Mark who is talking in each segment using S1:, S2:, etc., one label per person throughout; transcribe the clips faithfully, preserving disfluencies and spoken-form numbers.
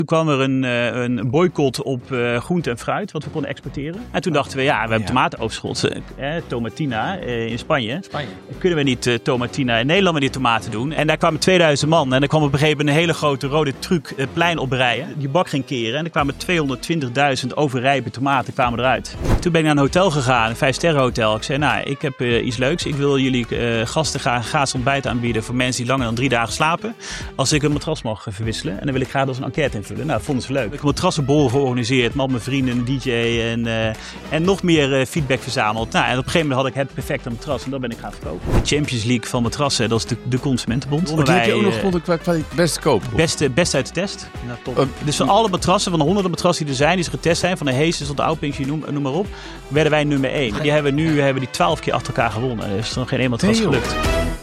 S1: Toen kwam er een, uh, een boycott op uh, groente en fruit, wat we konden exporteren. En toen dachten we, ja, we hebben ja. tomatenoverschot, eh, Tomatina uh, in Spanje.
S2: Spanje.
S1: Kunnen we niet uh, Tomatina in Nederland met die tomaten doen? En daar kwamen tweeduizend man. En er kwam op een gegeven moment een hele grote rode truck uh, plein oprijden. Die bak ging keren en er kwamen tweehonderdtwintigduizend overrijpe tomaten kwamen eruit. Toen ben ik naar een hotel gegaan, een vijfsterrenhotel. Ik zei, nou, ik heb uh, iets leuks. Ik wil jullie uh, gasten graag gratis ontbijt aanbieden voor mensen die langer dan drie dagen slapen. Als ik een matras mag uh, verwisselen. En dan wil ik graag dus een enquête invullen. Nou, vonden ze leuk. Ik heb een matrassenbol georganiseerd met al mijn vrienden, een D J en, uh, en nog meer uh, feedback verzameld. Nou, en op een gegeven moment had ik het perfecte matras en dat ben ik gaan verkopen. De Champions League van matrassen, dat is de, de Consumentenbond.
S3: Oh, die heb je ook nog gevonden qua beste koop?
S1: Beste, best uit de test. Ja, top. Uh, dus van alle matrassen, van de honderden matrassen die er zijn, die ze getest zijn, van de Heesens tot de Outpinksy, noem, noem maar op, werden wij nummer één. Die hebben we nu hebben die twaalf keer achter elkaar gewonnen. Er is nog geen één matras
S3: hey,
S1: gelukt.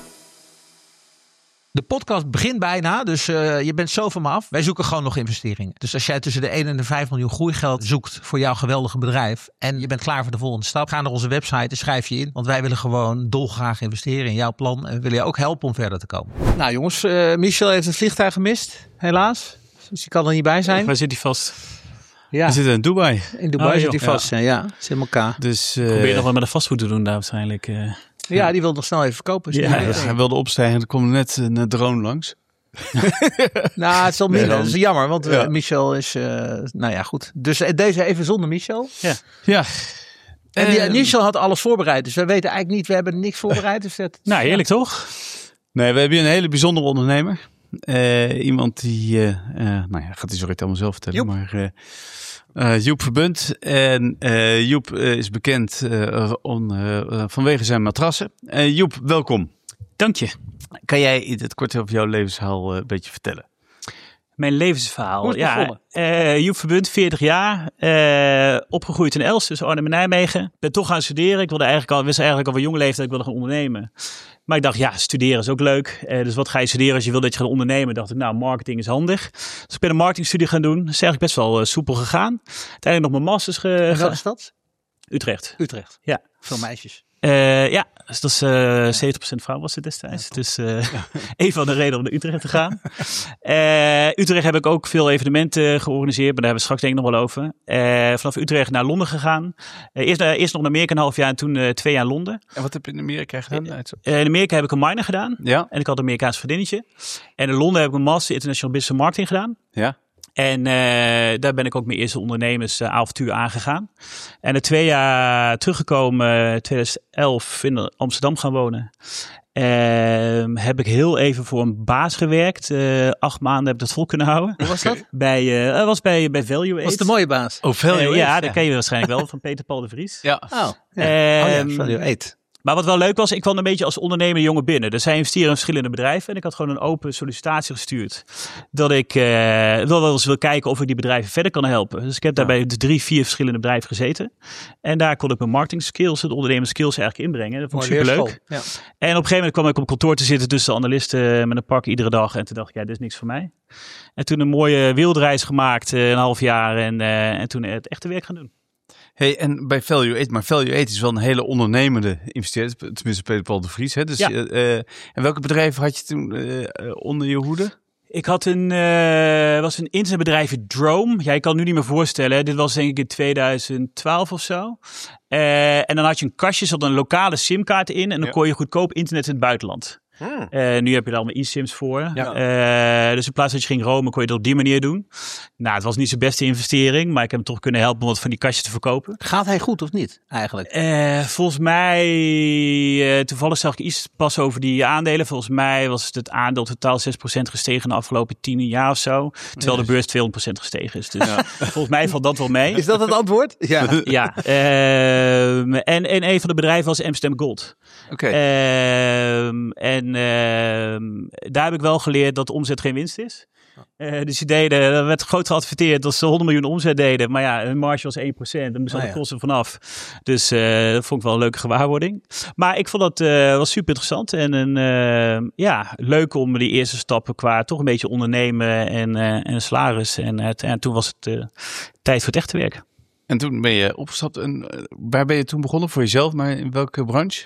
S2: De podcast begint bijna, dus uh, je bent zo van me af. Wij zoeken gewoon nog investeringen. Dus als jij tussen de één en de vijf miljoen groeigeld zoekt voor jouw geweldige bedrijf en je bent klaar voor de volgende stap, ga naar onze website en schrijf je in. Want wij willen gewoon dolgraag investeren in jouw plan en we willen je ook helpen om verder te komen. Nou jongens, uh, Michel heeft het vliegtuig gemist, helaas. Dus die kan er niet bij zijn.
S1: Waar zit hij vast?
S3: Ja. We zitten in Dubai.
S2: In Dubai
S1: oh,
S2: zit hij vast, ja. ja. Zit in elkaar.
S3: Dus, uh,
S1: probeer nog wat met de vastgoed te doen daar waarschijnlijk. Uh.
S2: Ja, die wil nog snel even verkopen.
S3: Ja, ja, hij wilde opstijgen. Er kwam net een drone langs.
S2: Nou, het is al minder.
S3: Nee,
S2: dat is jammer, want ja. uh, Michel is... Uh, nou ja, goed. Dus uh, deze even zonder Michel.
S1: Ja.
S3: ja.
S2: En die, uh, Michel had alles voorbereid. Dus wij weten eigenlijk niet... We hebben niks voorbereid. Dus dat,
S1: nou, heerlijk toch?
S3: Nee, we hebben een hele bijzondere ondernemer. Uh, iemand die... Uh, uh, nou ja, gaat hij zo direct allemaal zelf vertellen.
S2: Joep.
S3: Maar... Uh, Uh, Joep Verbunt. En uh, Joep uh, is bekend uh, on, uh, vanwege zijn matrassen. Uh, Joep, welkom.
S1: Dank je.
S3: Kan jij in het kort over jouw levensverhaal uh, een beetje vertellen?
S1: Mijn levensverhaal.
S2: Hoe is het
S1: ja, uh, Joep Verbunt, veertig jaar. Uh, opgegroeid in Elst, tussen Arnhem en Nijmegen. Ben toch gaan studeren. Ik wilde eigenlijk al, wist eigenlijk al van jonge leeftijd dat ik wilde gaan ondernemen. Maar ik dacht, ja, studeren is ook leuk. Uh, dus wat ga je studeren als je wil dat je gaat ondernemen? Dacht ik, nou, marketing is handig. Dus ik ben een marketingstudie gaan doen. Dat is eigenlijk best wel uh, soepel gegaan. Uiteindelijk nog mijn masters ge-
S2: En welke stad?
S1: Utrecht.
S2: Utrecht.
S1: Ja.
S2: Veel meisjes.
S1: Uh, ja, dus dat is uh, zeventig procent vrouw was het destijds. Ja, dus uh, ja. een van de redenen om naar Utrecht te gaan. uh, Utrecht heb ik ook veel evenementen georganiseerd, maar daar hebben we straks denk ik nog wel over. Uh, vanaf Utrecht naar Londen gegaan. Uh, eerst, uh, eerst nog naar Amerika een half jaar en toen uh, twee jaar Londen.
S3: En wat heb je in Amerika gedaan? Uh,
S1: uh, in Amerika heb ik een minor gedaan.
S3: Ja. En
S1: ik had een Amerikaans vriendinnetje. En in Londen heb ik een master International Business Marketing gedaan.
S3: Ja.
S1: En uh, daar ben ik ook mijn eerste ondernemersavontuur aangegaan. En na twee jaar teruggekomen, twintig elf in Amsterdam gaan wonen. Uh, heb ik heel even voor een baas gewerkt. Uh, acht maanden heb ik dat vol kunnen houden.
S2: Hoe was dat?
S1: Bij, uh, dat was bij, bij Value Aid.
S2: Was de mooie baas?
S3: Oh, Value Aid.
S1: Uh, ja, dat ken je waarschijnlijk wel van Peter Paul de Vries.
S3: Ja.
S2: Oh, ja.
S1: Um,
S2: oh ja, Value Aid.
S1: Maar wat wel leuk was, ik kwam een beetje als ondernemer jongen binnen. Dus zij investeren in verschillende bedrijven. En ik had gewoon een open sollicitatie gestuurd. Dat ik uh, wel wel eens wil kijken of ik die bedrijven verder kan helpen. Dus ik heb daarbij ja. drie, vier verschillende bedrijven gezeten. En daar kon ik mijn marketing skills, de ondernemers skills eigenlijk inbrengen. Dat vond ik superleuk. Ja. En op een gegeven moment kwam ik op kantoor te zitten tussen de analisten met een pak iedere dag. En toen dacht ik, ja, dit is niks voor mij. En toen een mooie wereldreis gemaakt, een half jaar. En, uh, en toen het echte werk gaan doen.
S3: Hey, en bij Value Aid, maar Value Aid is wel een hele ondernemende investeerder, tenminste Peter Paul de Vries. Hè? Dus, ja. uh, en welke bedrijven had je toen uh, onder je hoede?
S1: Ik had een, uh, was een internetbedrijf, Drome. Ja, ik kan het nu niet meer voorstellen. Dit was denk ik in twintig twaalf of zo. Uh, en dan had je een kastje, zat een lokale simkaart in en dan ja. kon je goedkoop internet in het buitenland. Hmm. Uh, nu heb je er allemaal e-sims voor. Ja. Uh, dus in plaats dat je ging roamen, kon je dat op die manier doen. Nou, het was niet zijn beste investering, maar ik heb hem toch kunnen helpen om wat van die kastjes te verkopen.
S2: Gaat hij goed of niet, eigenlijk?
S1: Uh, volgens mij, uh, toevallig zag ik iets pas over die aandelen. Volgens mij was het aandeel totaal zes procent gestegen de afgelopen tien jaar of zo. Terwijl yes. de beurs tweehonderd procent gestegen is. Dus ja. volgens mij valt dat wel mee.
S2: Is dat het antwoord? Ja.
S1: ja. Uh, en, en een van de bedrijven was Amsterdam Gold.
S3: Oké. Okay.
S1: Uh, en uh, daar heb ik wel geleerd dat de omzet geen winst is. Uh, dus die deden, er werd groot geadverteerd dat ze honderd miljoen omzet deden. Maar ja, hun marge was één procent. En er zat de kosten vanaf. Dus uh, dat vond ik wel een leuke gewaarwording. Maar ik vond dat uh, was super interessant. En een, uh, ja, leuk om die eerste stappen qua toch een beetje ondernemen en, uh, en salaris. En, uh, en toen was het uh, tijd voor het echte werk.
S3: En toen ben je opgestapt. En waar ben je toen begonnen? Voor jezelf, maar in welke branche?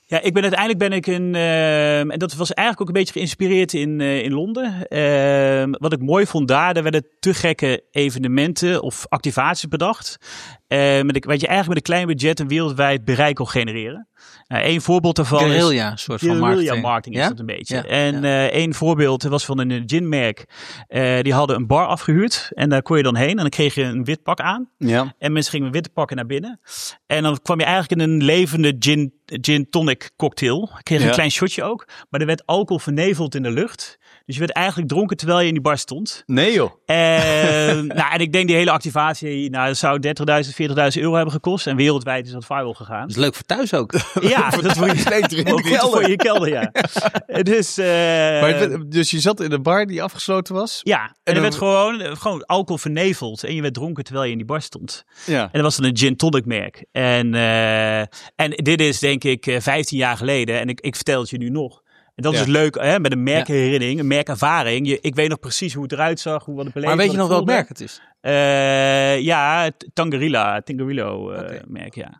S1: Ja, ik ben uiteindelijk ben ik in, uh, en dat was eigenlijk ook een beetje geïnspireerd in, uh, in Londen. Uh, wat ik mooi vond daar, daar werden te gekke evenementen of activaties bedacht. Uh, met, wat je eigenlijk met een klein budget een wereldwijd bereik kon genereren. Nou, één voorbeeld daarvan
S2: guerrilla,
S1: is...
S2: soort van marketing.
S1: Guerrilla marketing is
S2: ja?
S1: dat een beetje.
S2: Ja,
S1: en
S2: ja.
S1: Uh, één voorbeeld was van een ginmerk. Uh, die hadden een bar afgehuurd. En daar kon je dan heen. En dan kreeg je een wit pak aan.
S3: Ja.
S1: En mensen gingen met witte pakken naar binnen. En dan kwam je eigenlijk in een levende gin, gin tonic cocktail. Je kreeg ja. een klein shotje ook. Maar er werd alcohol verneveld in de lucht. Dus je werd eigenlijk dronken terwijl je in die bar stond.
S3: Nee joh.
S1: En, nou, en ik denk die hele activatie, nou, dat zou dertigduizend, veertigduizend euro hebben gekost. En wereldwijd is dat viral gegaan.
S2: Dat is leuk voor thuis ook.
S1: Ja, dat is voor je steentje in de kelder. Voor je kelder, ja. Dus, uh,
S3: maar, dus je zat in een bar die afgesloten was?
S1: Ja, en,
S3: en
S1: er werd gewoon, gewoon alcohol verneveld. En je werd dronken terwijl je in die bar stond.
S3: Ja.
S1: En dat was dan een gin tonic merk. En, uh, en dit is denk ik vijftien jaar geleden. En ik, ik vertel het je nu nog. En dat ja. is leuk, hè, met een merkherinnering, een merkervaring. Je, ik weet nog precies hoe het eruit zag, hoe wat de beleving.
S2: Maar weet je nog welk merk het is?
S1: Uh, ja, Tangerilla, Tangerillo uh, okay. merk, ja.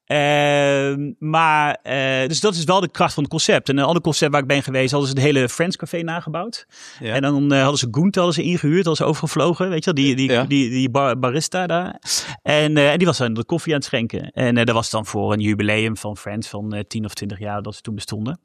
S1: Uh, maar, uh, dus dat is wel de kracht van het concept. En een ander concept waar ik ben geweest, hadden ze het hele Friends Café nagebouwd. Ja. En dan uh, hadden ze Gunther hadden ze ingehuurd, hadden ze overgevlogen, weet je wel, die, die, ja. die, die, die bar, barista daar. En, uh, en die was dan de koffie aan het schenken. En uh, dat was dan voor een jubileum van Friends van uh, tien of twintig jaar dat ze toen bestonden.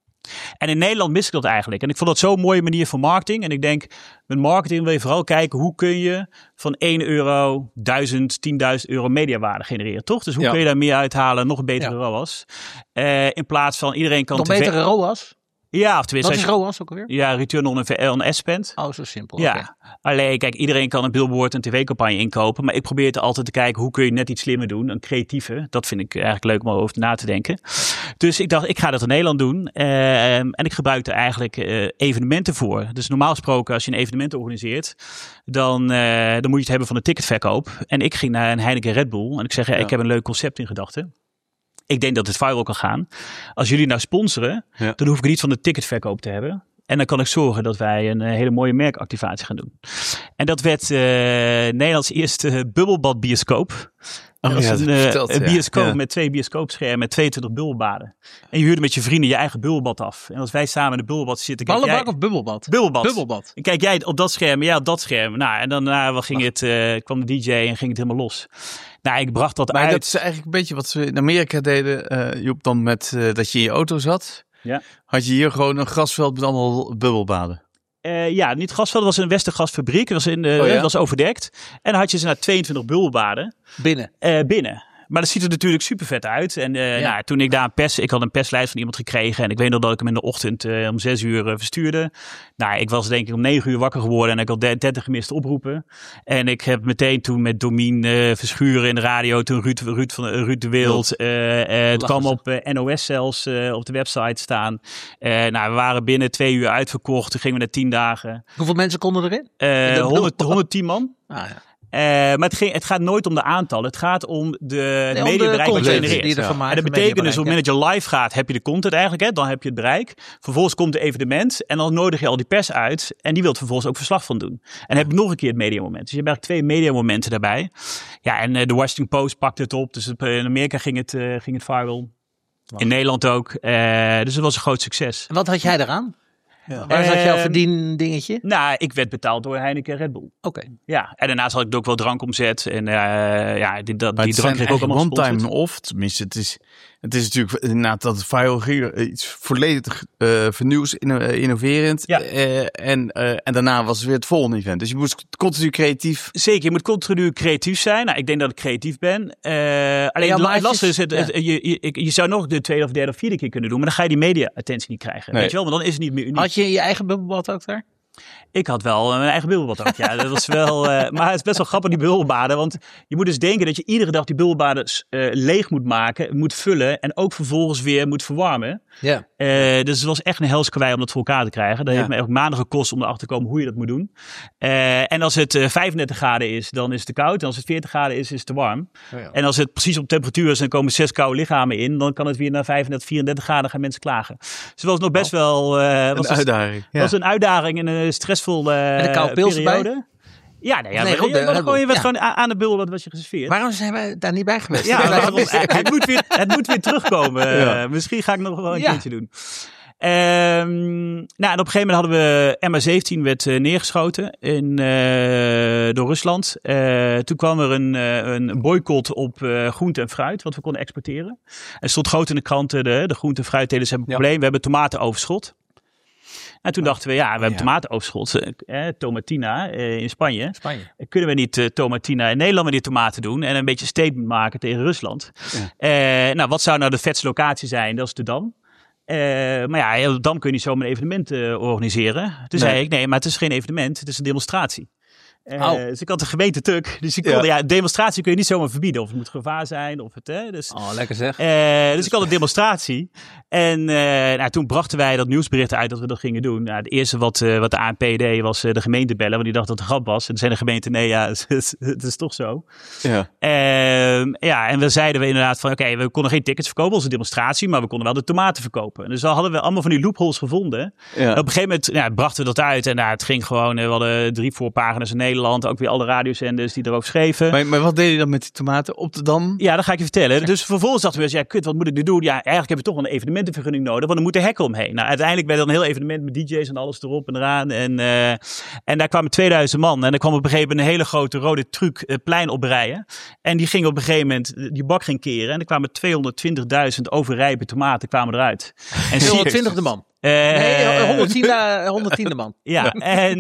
S1: En in Nederland mis ik dat eigenlijk. En ik vond dat zo'n mooie manier van marketing. En ik denk, met marketing wil je vooral kijken hoe kun je van één euro duizend, tienduizend euro mediawaarde genereren, toch? Dus hoe ja. kun je daar meer uithalen, nog een betere ja. R O A S. Uh, in plaats van iedereen kan...
S2: Nog betere R O A S?
S1: Ja, of tenminste...
S2: Wat is R O A S ook alweer?
S1: Ja, return on, on ad spend.
S2: Oh, zo simpel.
S1: Ja,
S2: okay.
S1: Alleen, kijk, iedereen kan een billboard, een tv-campagne inkopen. Maar ik probeer het altijd te kijken, hoe kun je net iets slimmer doen? Een creatieve. Dat vind ik eigenlijk leuk om over na te denken. Dus ik dacht, ik ga dat in Nederland doen. Uh, en ik gebruik er eigenlijk uh, evenementen voor. Dus normaal gesproken, als je een evenement organiseert, dan, uh, dan moet je het hebben van de ticketverkoop. En ik ging naar een Heineken Red Bull. En ik zeg, ja, ja. ik heb een leuk concept in gedachten. Ik denk dat het viral kan gaan. Als jullie nou sponsoren, ja. dan hoef ik niet van de ticketverkoop te hebben. En dan kan ik zorgen dat wij een uh, hele mooie merkactivatie gaan doen. En dat werd uh, Nederlands eerste bubbelbad bioscoop.
S3: Oh,
S1: dat
S3: ja,
S1: was een, uh,
S3: verteld,
S1: een bioscoop
S3: ja.
S1: met twee bioscoopschermen met tweeëntwintig bubbelbaden. En je huurde met je vrienden je eigen bubbelbad af. En als wij samen in de bubbelbad zitten...
S2: Ballenbak
S1: jij,
S2: of bubbelbad?
S1: Bubbelbad.
S2: Bubbelbad.
S1: En kijk jij op dat scherm, ja op dat scherm. Nou, en daarna ging het, uh, kwam de D J en ging het helemaal los. Nou, ik bracht dat
S3: maar
S1: uit.
S3: Dat is eigenlijk een beetje wat ze in Amerika deden, uh, Joep, dan met uh, dat je in je auto zat.
S1: Ja.
S3: Had je hier gewoon een grasveld met allemaal bubbelbaden.
S1: Uh, ja, niet grasveld, het was een Westergasfabriek. Het was, in de,
S3: oh, ja?
S1: het was overdekt. En dan had je ze naar tweeëntwintig bubbelbaden.
S2: Binnen?
S1: Uh, binnen. Maar dat ziet er natuurlijk super vet uit. En uh, ja. nou, toen ik daar een pers, ik had een perslijst van iemand gekregen. En ik weet nog dat ik hem in de ochtend uh, om zes uur uh, verstuurde. Nou, ik was denk ik om negen uur wakker geworden. En ik had dertig gemiste oproepen. En ik heb meteen toen met Domien uh, Verschuren in de radio. Toen Ruud, Ruud, van, uh, Ruud de Wild. Uh, uh, het kwam op uh, N O S zelfs uh, op de website staan. Uh, nou, we waren binnen twee uur uitverkocht. Toen gingen we naar tien dagen.
S2: Hoeveel mensen konden erin?
S1: Uh, honderd, honderdtien man.
S2: Ah, ja.
S1: Uh, maar het, ging, het gaat nooit om de aantallen. Het gaat om de nee, mediabereik wat je genereert.
S2: Ja.
S1: En dat betekent dus op het moment dat je live gaat, heb je de content eigenlijk. Hè? Dan heb je het bereik. Vervolgens komt het evenement. En dan nodig je al die pers uit. En die wil vervolgens ook verslag van doen. En dan heb je nog een keer het mediamoment. Dus je hebt eigenlijk twee mediamomenten daarbij. Ja, en uh, de Washington Post pakte het op. Dus het, in Amerika ging het, uh, ging het viral. Wow. In Nederland ook. Uh, dus het was een groot succes.
S2: En wat had jij eraan? Ja. Waar zat jouw verdien dingetje?
S1: Nou, ik werd betaald door Heineken Red Bull.
S2: Oké. Okay.
S1: Ja, en daarnaast had ik ook wel drankomzet. En uh, ja, die, dat, die drank kreeg ik ook allemaal
S3: one time off. Tenminste, het is, het is natuurlijk inderdaad dat het viral ging. Iets volledig uh, vernieuws, innoverend. Ja. Uh, en, uh, en daarna was het weer het volgende event. Dus je moest continu creatief...
S1: Zeker, je moet continu creatief zijn. Nou, ik denk dat ik creatief ben. Uh, alleen ja, het lastige is, het, ja. het, je, je, je zou nog de tweede of derde of vierde keer kunnen doen. Maar dan ga je die media-attentie niet krijgen. Nee. Weet je wel, want dan is het niet meer uniek.
S2: Had je je eigen bubbelbad ook daar?
S1: Ik had wel mijn eigen bubbelbad ook, ja. Dat was wel, uh, maar het is best wel grappig, die bubbelbaden. Want je moet dus denken dat je iedere dag die bubbelbaden uh, leeg moet maken, moet vullen en ook vervolgens weer moet verwarmen. Ja. Uh, dus het was echt een helskwij om dat voor elkaar te krijgen. Dat ja. heeft me ook maanden gekost om erachter te komen hoe je dat moet doen. Uh, en als het uh, vijfendertig graden is, dan is het te koud. En als het veertig graden is, is het te warm. Oh ja. En als het precies op temperatuur is, dan komen zes koude lichamen in. Dan kan het weer naar vijfendertig, vierendertig graden gaan mensen klagen. Dus het was nog best wel... Uh,
S3: een
S1: was
S3: uitdaging.
S1: Het ja. was een uitdaging en een stressvolle uh,
S2: en een koude pils
S1: periode.
S2: erbij?
S1: Ja, nee, ja,
S2: Nee,
S1: maar,
S2: Ron de-
S1: je, was gewoon, je was
S2: ja.
S1: gewoon aan aan de bul, dat was je geserveerd.
S2: Waarom zijn wij daar niet bij geweest?
S1: Ja, waarom- het, moet weer, het moet weer terugkomen.
S3: Ja.
S1: Uh, misschien ga ik nog wel een
S2: Ja.
S1: keertje doen. Um, nou, en op een gegeven moment hadden we M H zeventien werd uh, neergeschoten in, uh, door Rusland. Uh, toen kwam er een, uh, een boycott op uh, groente en fruit, wat we konden exporteren. Er stond groot in de kranten, de, de groente- en fruittelers hebben een
S3: Ja.
S1: probleem. We hebben tomatenoverschot. En toen dachten we, ja, we hebben
S3: Ja.
S1: tomatenoverschot. Eh, tomatina eh, in Spanje.
S2: Spanje.
S1: Kunnen we niet uh, tomatina in Nederland met die tomaten doen en een beetje statement maken tegen Rusland?
S3: Ja.
S1: Uh, nou, wat zou nou de vetste locatie zijn? Dat is de Dam. Uh, maar ja, op de Dam kun je niet zomaar een evenement uh, organiseren. Toen
S3: Nee.
S1: zei ik, nee, maar het is geen evenement, het is een demonstratie. Uh,
S2: Oh.
S1: Dus ik had de gemeente tuk. Dus ik
S3: Ja.
S1: kon, ja. ja, demonstratie kun je niet zomaar verbieden. Of het moet gevaar zijn. Of het, hè, dus,
S2: Oh, lekker zeg.
S1: uh, dus ik had een demonstratie. En uh, nou, toen brachten wij dat nieuwsbericht uit dat we dat gingen doen. Nou, het eerste wat, uh, wat de A N P deed was uh, de gemeente bellen. Want die dacht dat het een grap was. En toen zei de gemeente, nee, ja, het is, het is toch zo.
S3: Ja.
S1: Uh, ja, en we zeiden we inderdaad van, oké, okay, we konden geen tickets verkopen, onze demonstratie, maar we konden wel de tomaten verkopen. Dus dan hadden we allemaal van die loopholes gevonden.
S3: Ja.
S1: En op een gegeven moment ja, brachten we dat uit en nou, het ging gewoon, we hadden drie voorpagina's in Nederland, ook weer alle radiozenders die erover schreven.
S3: Maar, maar wat deed je dan met die tomaten op de Dam?
S1: Ja, dat ga ik je vertellen. Dus vervolgens dachten we, ja, kut, wat moet ik nu doen? Ja, eigenlijk heb je toch wel een evenementenvergunning nodig, want er moet een hek omheen. Nou, uiteindelijk werd er een heel evenement met D J's en alles erop en eraan. En, uh, en daar kwamen tweeduizend man. En er kwam op een gegeven moment een hele grote rode truck uh, plein oprijden. En die ging op een gegeven moment, die bak ging keren. En er kwamen tweehonderdtwintigduizend overrijpe tomaten kwamen eruit. En
S2: tweehonderdtwintigde man.
S1: Uh,
S2: Nee, honderdtien, honderdtiende man.
S1: Ja, en...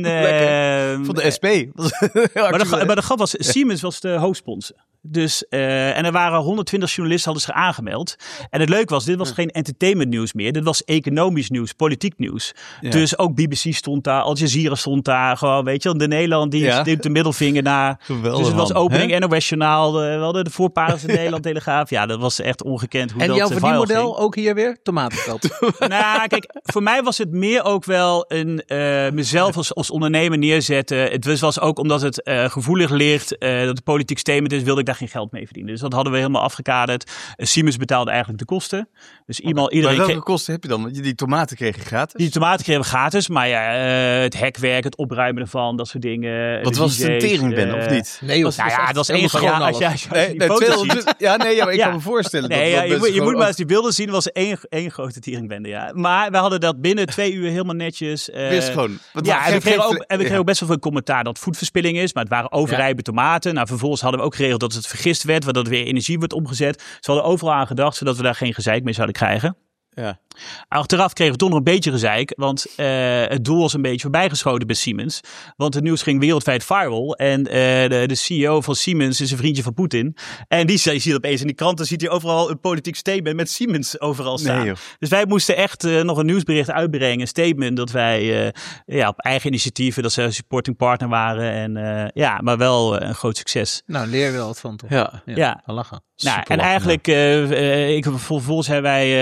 S1: Uh,
S3: van de S P.
S1: maar, de, maar de grap was, Siemens was de hoofdsponsor. Dus, uh, en er waren honderdtwintig journalisten hadden zich aangemeld. En het leuke was, dit was geen entertainment nieuws meer. Dit was economisch nieuws, politiek nieuws. Ja. Dus ook B B C stond daar, Al Jazeera stond daar. Gewoon, weet je, de Nederland die ja. de middelvinger naar.
S3: Geweldig,
S1: dus het was
S3: man.
S1: opening
S3: He?
S1: N O S-journaal. We hadden de voorpagina's in Nederland Telegraaf. Ja, dat was echt ongekend hoe
S2: en
S1: dat
S2: jouw verdienmodel
S1: ging.
S2: ook hier weer? Tomatenkoop.
S1: Nou, kijk, voor mij was het meer ook wel een uh, mezelf als, als ondernemer neerzetten. Het was ook omdat het uh, gevoelig ligt, uh, dat het politiek statement is, wilde ik daar geen geld mee verdienen. Dus dat hadden we helemaal afgekaderd. Uh, Siemens betaalde eigenlijk de kosten. Dus iemand,
S3: okay.
S1: iedereen
S3: maar welke
S1: kreeg,
S3: kosten heb je dan? Want die tomaten kreeg je gratis?
S1: Die tomaten kregen we gratis, maar ja, uh, het hekwerk, het opruimen ervan, dat soort dingen.
S3: Wat was het, een teringbende
S1: uh,
S3: of niet?
S2: Nee,
S1: was, nou ja, het was één groot. Ja, als je, als je
S3: nee, nee, tweehonderd, ja, nee, ja, maar ik
S1: ja.
S3: kan me voorstellen.
S1: Nee,
S3: dat,
S1: ja,
S3: dat
S1: je moet, je moet maar
S3: ook...
S1: eens die beelden zien. Het was één, één grote teringbende, ja. Maar we hadden dat binnen twee uur helemaal netjes. Uh,
S3: Wist gewoon.
S1: Ja, en we kregen ook, en we kregen
S3: ja.
S1: ook best wel veel commentaar dat het voedverspilling is. Maar het waren overrijpe ja. tomaten. Nou, vervolgens hadden we ook geregeld dat het vergist werd, waardoor er weer energie wordt omgezet. Ze hadden overal aan gedacht, zodat we daar geen gezeik mee zouden krijgen.
S3: Ja.
S1: Achteraf kregen we toch nog een beetje gezeik, want uh, het doel was een beetje voorbijgeschoten bij Siemens. Want het nieuws ging wereldwijd viral en uh, de, de C E O van Siemens is een vriendje van Poetin. En die je ziet opeens in die kranten, ziet hij overal een politiek statement met Siemens overal staan. Nee, dus wij moesten echt uh, nog een nieuwsbericht uitbrengen, een statement dat wij uh, ja, op eigen initiatieven, dat ze een supporting partner waren. En uh, ja, maar wel uh, een groot succes.
S2: Nou, leer je wel wat van toch?
S3: Ja.
S2: Ja.
S1: ja.
S2: Lachen.
S1: Nou, en eigenlijk, uh, uh, ik, vervolgens hebben wij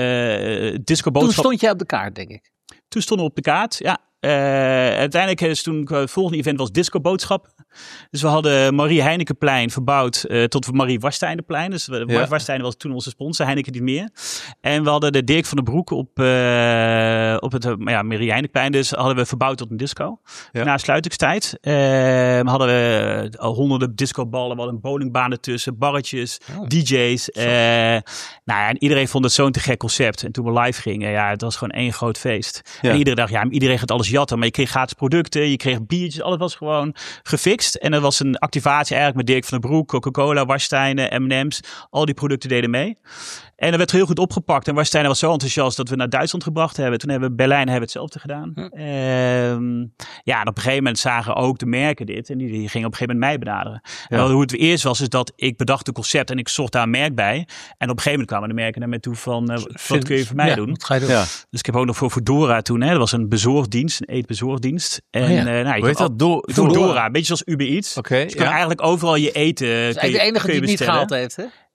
S1: uh, uh, disco boodschap.
S2: Toen stond jij op de kaart, denk ik.
S1: Toen stonden we op de kaart, ja. Uh, uiteindelijk is toen het volgende event was disco boodschap. Dus we hadden Marie Heinekenplein verbouwd uh, tot Marie Warsteinenplein. Dus ja. Marie Warsteinen was toen onze sponsor, Heineken niet meer. En we hadden de Dirk van den Broek op, uh, op het uh, ja, Marie Heinekenplein. Dus hadden we verbouwd tot een disco. Ja. Na sluitingstijd uh, hadden we al honderden discoballen. We hadden een bowlingbaan ertussen, barretjes, oh. D J's. Uh, nou ja, en iedereen vond het zo'n te gek concept. En toen we live gingen, ja, het was gewoon één groot feest. Ja. En iedere dag, ja, iedereen gaat alles jatten. Maar je kreeg gratis producten, je kreeg biertjes. Alles was gewoon gefixt. En er was een activatie eigenlijk met Dirk van den Broek, Coca-Cola, Warsteinen, M en M's. Al die producten deden mee. En dat werd heel goed opgepakt. En Warsteinen was zo enthousiast dat we naar Duitsland gebracht hebben. Toen hebben we Berlijn hebben we hetzelfde gedaan. Hm. Um, ja, en op een gegeven moment zagen ook de merken dit. En die, die gingen op een gegeven moment mij benaderen. Ja. En hoe het eerst was, is dat ik bedacht het concept en ik zocht daar een merk bij. En op een gegeven moment kwamen de merken naar mij toe van, uh, wat kun je voor mij
S2: ja,
S1: doen?
S2: Wat ga je doen?
S1: Ja. Dus ik heb ook nog voor Foodora toen, hè, dat was een bezorgdienst, een eetbezorgdienst. En,
S3: oh ja.
S1: uh, nou,
S3: hoe heet dat? Do-
S1: Foodora, een beetje zoals Uber Eats.
S3: Okay,
S1: dus je kan
S3: ja.
S1: eigenlijk overal je eten.
S2: Dat is eigenlijk de enige die het niet gehaald heeft, hè?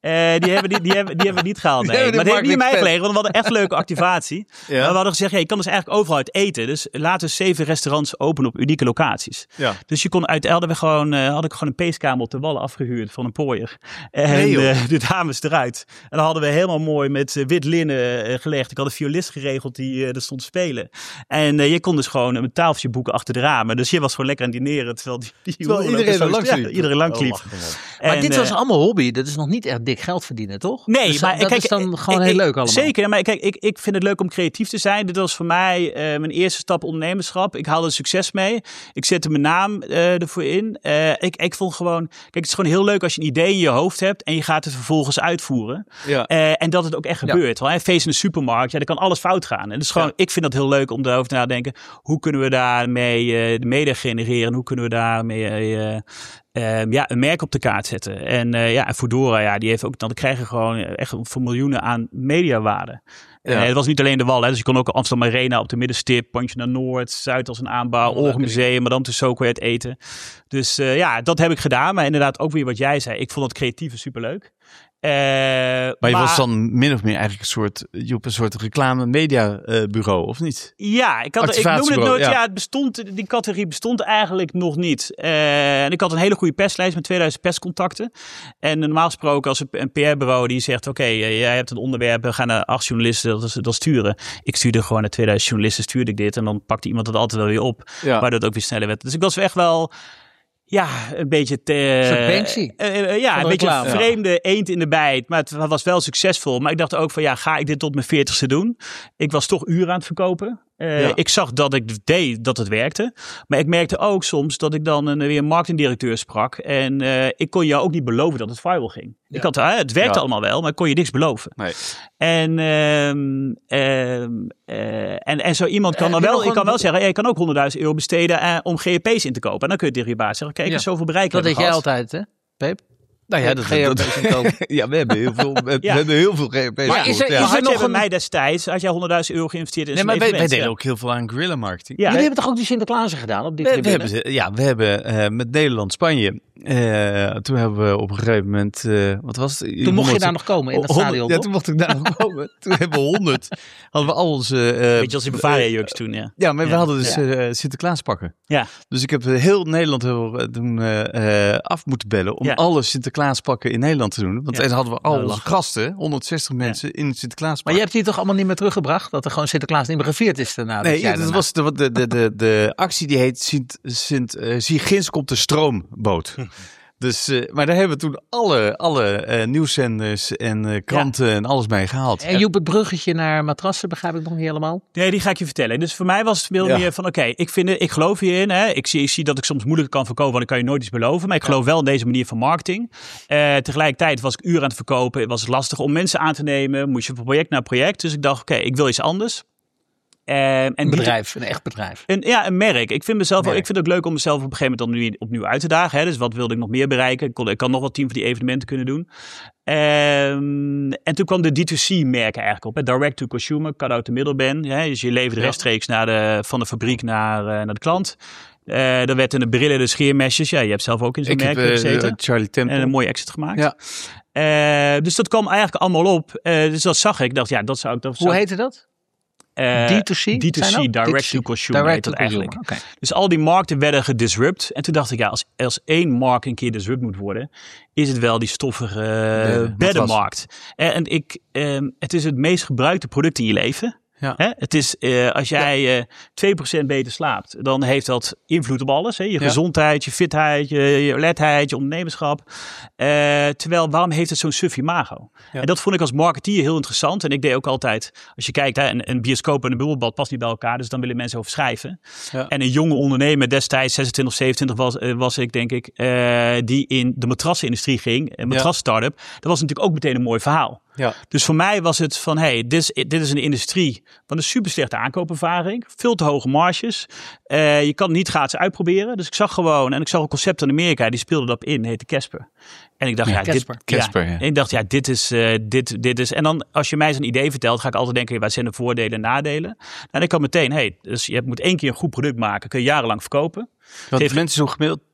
S1: Uh, die, hebben die, die, hebben, die hebben we niet gehaald. Nee. Maar het heeft niet in mij gelegen, want we hadden echt een leuke activatie. Ja. Maar we hadden gezegd, ja, je kan dus eigenlijk overal uit eten. Dus laten we zeven restaurants openen op unieke locaties. Ja. Dus je kon uit Elden gewoon, uh, had ik gewoon een peeskamer op de Wallen afgehuurd van een pooier. En nee, uh, de dames eruit. En dan hadden we helemaal mooi met uh, wit linnen uh, gelegd. Ik had een violist geregeld die uh, er stond te spelen. En uh, je kon dus gewoon een tafeltje boeken achter de ramen. Dus je was gewoon lekker aan het dineren. Terwijl, die, die
S3: terwijl iedereen er langs liep.
S1: Ja, iedereen langs liep.
S2: Oh, maar en, dit was uh, allemaal hobby. Dat is nog niet echt dik geld verdienen, toch?
S1: Nee,
S2: dus
S1: maar
S2: dat
S1: kijk,
S2: is dan
S1: ik,
S2: gewoon
S1: ik,
S2: heel leuk allemaal.
S1: Zeker, maar kijk, ik, ik vind het leuk om creatief te zijn. Dit was voor mij uh, mijn eerste stap ondernemerschap. Ik haalde succes mee. Ik zette mijn naam uh, ervoor in. Uh, ik, ik vond gewoon, kijk, het is gewoon heel leuk als je een idee in je hoofd hebt en je gaat het vervolgens uitvoeren. Ja. Uh, en dat het ook echt gebeurt. Ja. Feest in de supermarkt, ja, dan kan alles fout gaan. En dus gewoon, ja. ik vind dat heel leuk om daarover te nadenken. Hoe kunnen we daarmee uh, de media genereren? Hoe kunnen we daarmee uh, Uh, ja, een merk op de kaart zetten. En uh, ja, Foodora, ja, die heeft ook, dan krijgen gewoon echt voor miljoenen aan mediawaarde. Ja. Uh, het was niet alleen de Wal, hè, dus je kon ook Amsterdam Arena op de middenstip, Pontje naar Noord, Zuid als een aanbouw, oh, Museum, Madame Tussauds kon je het eten. Dus uh, ja, dat heb ik gedaan. Maar inderdaad ook weer wat jij zei. Ik vond het creatieve superleuk. Uh,
S3: maar je maar, was dan min of meer eigenlijk een soort, Joep, een soort reclame media uh, bureau, of niet?
S1: Ja, ik, had, ik noemde het nooit, ja. ja, het bestond, die categorie bestond eigenlijk nog niet. Uh, en ik had een hele goede perslijst met tweeduizend perscontacten. En normaal gesproken als een P R-bureau die zegt, oké, okay, jij hebt het onderwerp, we gaan naar acht journalisten dat, dat sturen. Ik stuurde gewoon naar tweeduizend journalisten, stuurde ik dit en dan pakte iemand het altijd wel weer op. Ja. Waardoor het ook weer sneller werd. Dus ik was echt wel... Ja, een beetje te,
S2: Banksy.
S1: Uh, uh, ja, een beetje een vreemde ja. eend in de bijt. Maar het was wel succesvol. Maar ik dacht ook van ja, ga ik dit tot mijn veertigste doen? Ik was toch uren aan het verkopen. Uh, ja. Ik zag dat ik deed dat het werkte. Maar ik merkte ook soms dat ik dan een, weer een marketingdirecteur sprak. En uh, ik kon jou ook niet beloven dat het viral ging. Ja. Ik had, uh, het werkte ja. allemaal wel, maar ik kon je niks beloven. Nee. En, um, um, uh, en, en zo iemand kan uh, dan wel, ik kan wel zeggen, ja, je kan ook honderdduizend euro besteden uh, om G P P's in te kopen. En dan kun je tegen je baas zeggen, kijk, ja. ik heb zoveel bereik.
S2: Dat deed jij altijd, hè, Peep?
S3: Nou ja, dat, dat, dat, ja, we hebben heel veel, we ja. hebben heel veel G P P's.
S1: Maar is er, ja. is er had nog jij een... bij mij destijds, had jij honderdduizend euro geïnvesteerd in
S3: nee,
S1: zo'n
S3: maar
S1: evenement?
S3: wij, wij deden ook heel veel aan guerrilla marketing.
S2: Ja. Jullie hebben toch ook die Sinterklaasen gedaan op die
S3: we, we hebben, Ja, we hebben uh, met Nederland, Spanje. Uh, toen hebben we op een gegeven moment, uh, wat was het?
S2: Toen mocht honderd, je daar nog komen in dat stadion.
S3: Ja, toen mocht ik daar nog komen. Toen hebben we honderd. Hadden we al onze. Uh,
S1: Beetje als in Bavaria jurks toen, ja.
S3: Ja, maar
S1: ja.
S3: we hadden dus ja. uh, Sinterklaas pakken.
S1: Ja.
S3: Dus ik heb heel Nederland heel, toen uh, uh, af moeten bellen om ja. alle Sinterklaas pakken in Nederland te doen. Want ja. dan hadden we al onze gasten, honderdzestig mensen ja. in het Sinterklaas pak.
S2: Maar je hebt die toch allemaal niet meer teruggebracht? Dat er gewoon Sinterklaas niet meer gevierd is daarna?
S3: Nee, dat, dat was de, de, de, de, de actie die heet Sint, Sint uh, Zie komt de stroomboot. Dus, uh, maar daar hebben we toen alle, alle uh, nieuwszenders en uh, kranten ja. en alles mee gehaald.
S2: En Joep, het bruggetje naar matrassen begrijp ik nog niet helemaal.
S1: Nee, die ga ik je vertellen. Dus voor mij was het veel ja. meer van, oké, okay, ik vind het, ik geloof hierin. Hè. Ik, zie, ik zie dat ik soms moeilijk kan verkopen, want ik kan je nooit iets beloven. Maar ik geloof ja. wel in deze manier van marketing. Uh, tegelijkertijd was ik uren aan het verkopen. Het was lastig om mensen aan te nemen. Moest je van project naar project. Dus ik dacht, oké, okay, ik wil iets anders.
S2: Uh, en een bedrijf, een echt bedrijf.
S1: Een, ja, een merk. Ik vind mezelf wel, ik vind het ook leuk om mezelf op een gegeven moment opnieuw, opnieuw uit te dagen. Hè. Dus wat wilde ik nog meer bereiken? Ik, kon, ik kan nog wel tien van die evenementen kunnen doen. Um, en toen kwam de D twee C-merken eigenlijk op. Hè. Direct to consumer, cut out the middleman. Hè. Dus je levert ja. rechtstreeks naar de, van de fabriek naar, uh, naar de klant. Uh, dan werd in de brillen, de scheermesjes. Ja, je hebt zelf ook in zo'n
S3: ik
S1: merk
S3: heb, uh,
S1: gezeten.
S3: Charlie Temple.
S1: En een mooie exit gemaakt. Ja. Uh, dus dat kwam eigenlijk allemaal op. Uh, dus dat zag ik. Ik dacht, ja, dat zou ik... Dat
S2: Hoe
S1: zou...
S2: heette dat?
S1: Uh,
S2: D twee C?
S1: D twee C, Direct to Consumer heet dat eigenlijk. Okay. Dus al die markten werden gedisrupt. En toen dacht ik, ja, als, als één markt een keer disrupt moet worden, is het wel die stoffige uh, beddenmarkt. En, en ik, um, het is het meest gebruikte product in je leven. Ja. Hè? Het is, uh, als jij uh, twee procent beter slaapt, dan heeft dat invloed op alles. Hè? Je ja. gezondheid, je fitheid, je, je alertheid, je ondernemerschap. Uh, terwijl, waarom heeft het zo'n suf imago? Ja. En dat vond ik als marketeer heel interessant. En ik deed ook altijd, als je kijkt, hè, een, een bioscoop en een bubbelbad past niet bij elkaar. Dus dan willen mensen over schrijven. Ja. En een jonge ondernemer, destijds zesentwintig, zevenentwintig was, uh, was ik denk ik, uh, die in de matrassenindustrie ging. Een matras-startup. Dat was natuurlijk ook meteen een mooi verhaal. Ja. Dus voor mij was het van, hey, dit is, dit is een industrie van een super slechte aankoopervaring. Veel te hoge marges. Uh, je kan het niet gratis uitproberen. Dus ik zag gewoon, en ik zag een concept in Amerika, die speelde dat in, heette Casper. En ik dacht, ja, ja
S2: Casper.
S1: dit,
S3: Casper,
S1: ja.
S3: ja.
S1: En ik dacht, ja, dit is, uh, dit, dit is. En dan, als je mij zo'n idee vertelt, ga ik altijd denken, wat zijn de voordelen en nadelen? En ik kan meteen, hey, dus je moet één keer een goed product maken, kun je jarenlang verkopen.
S3: Wat heeft mensen zo gemiddeld?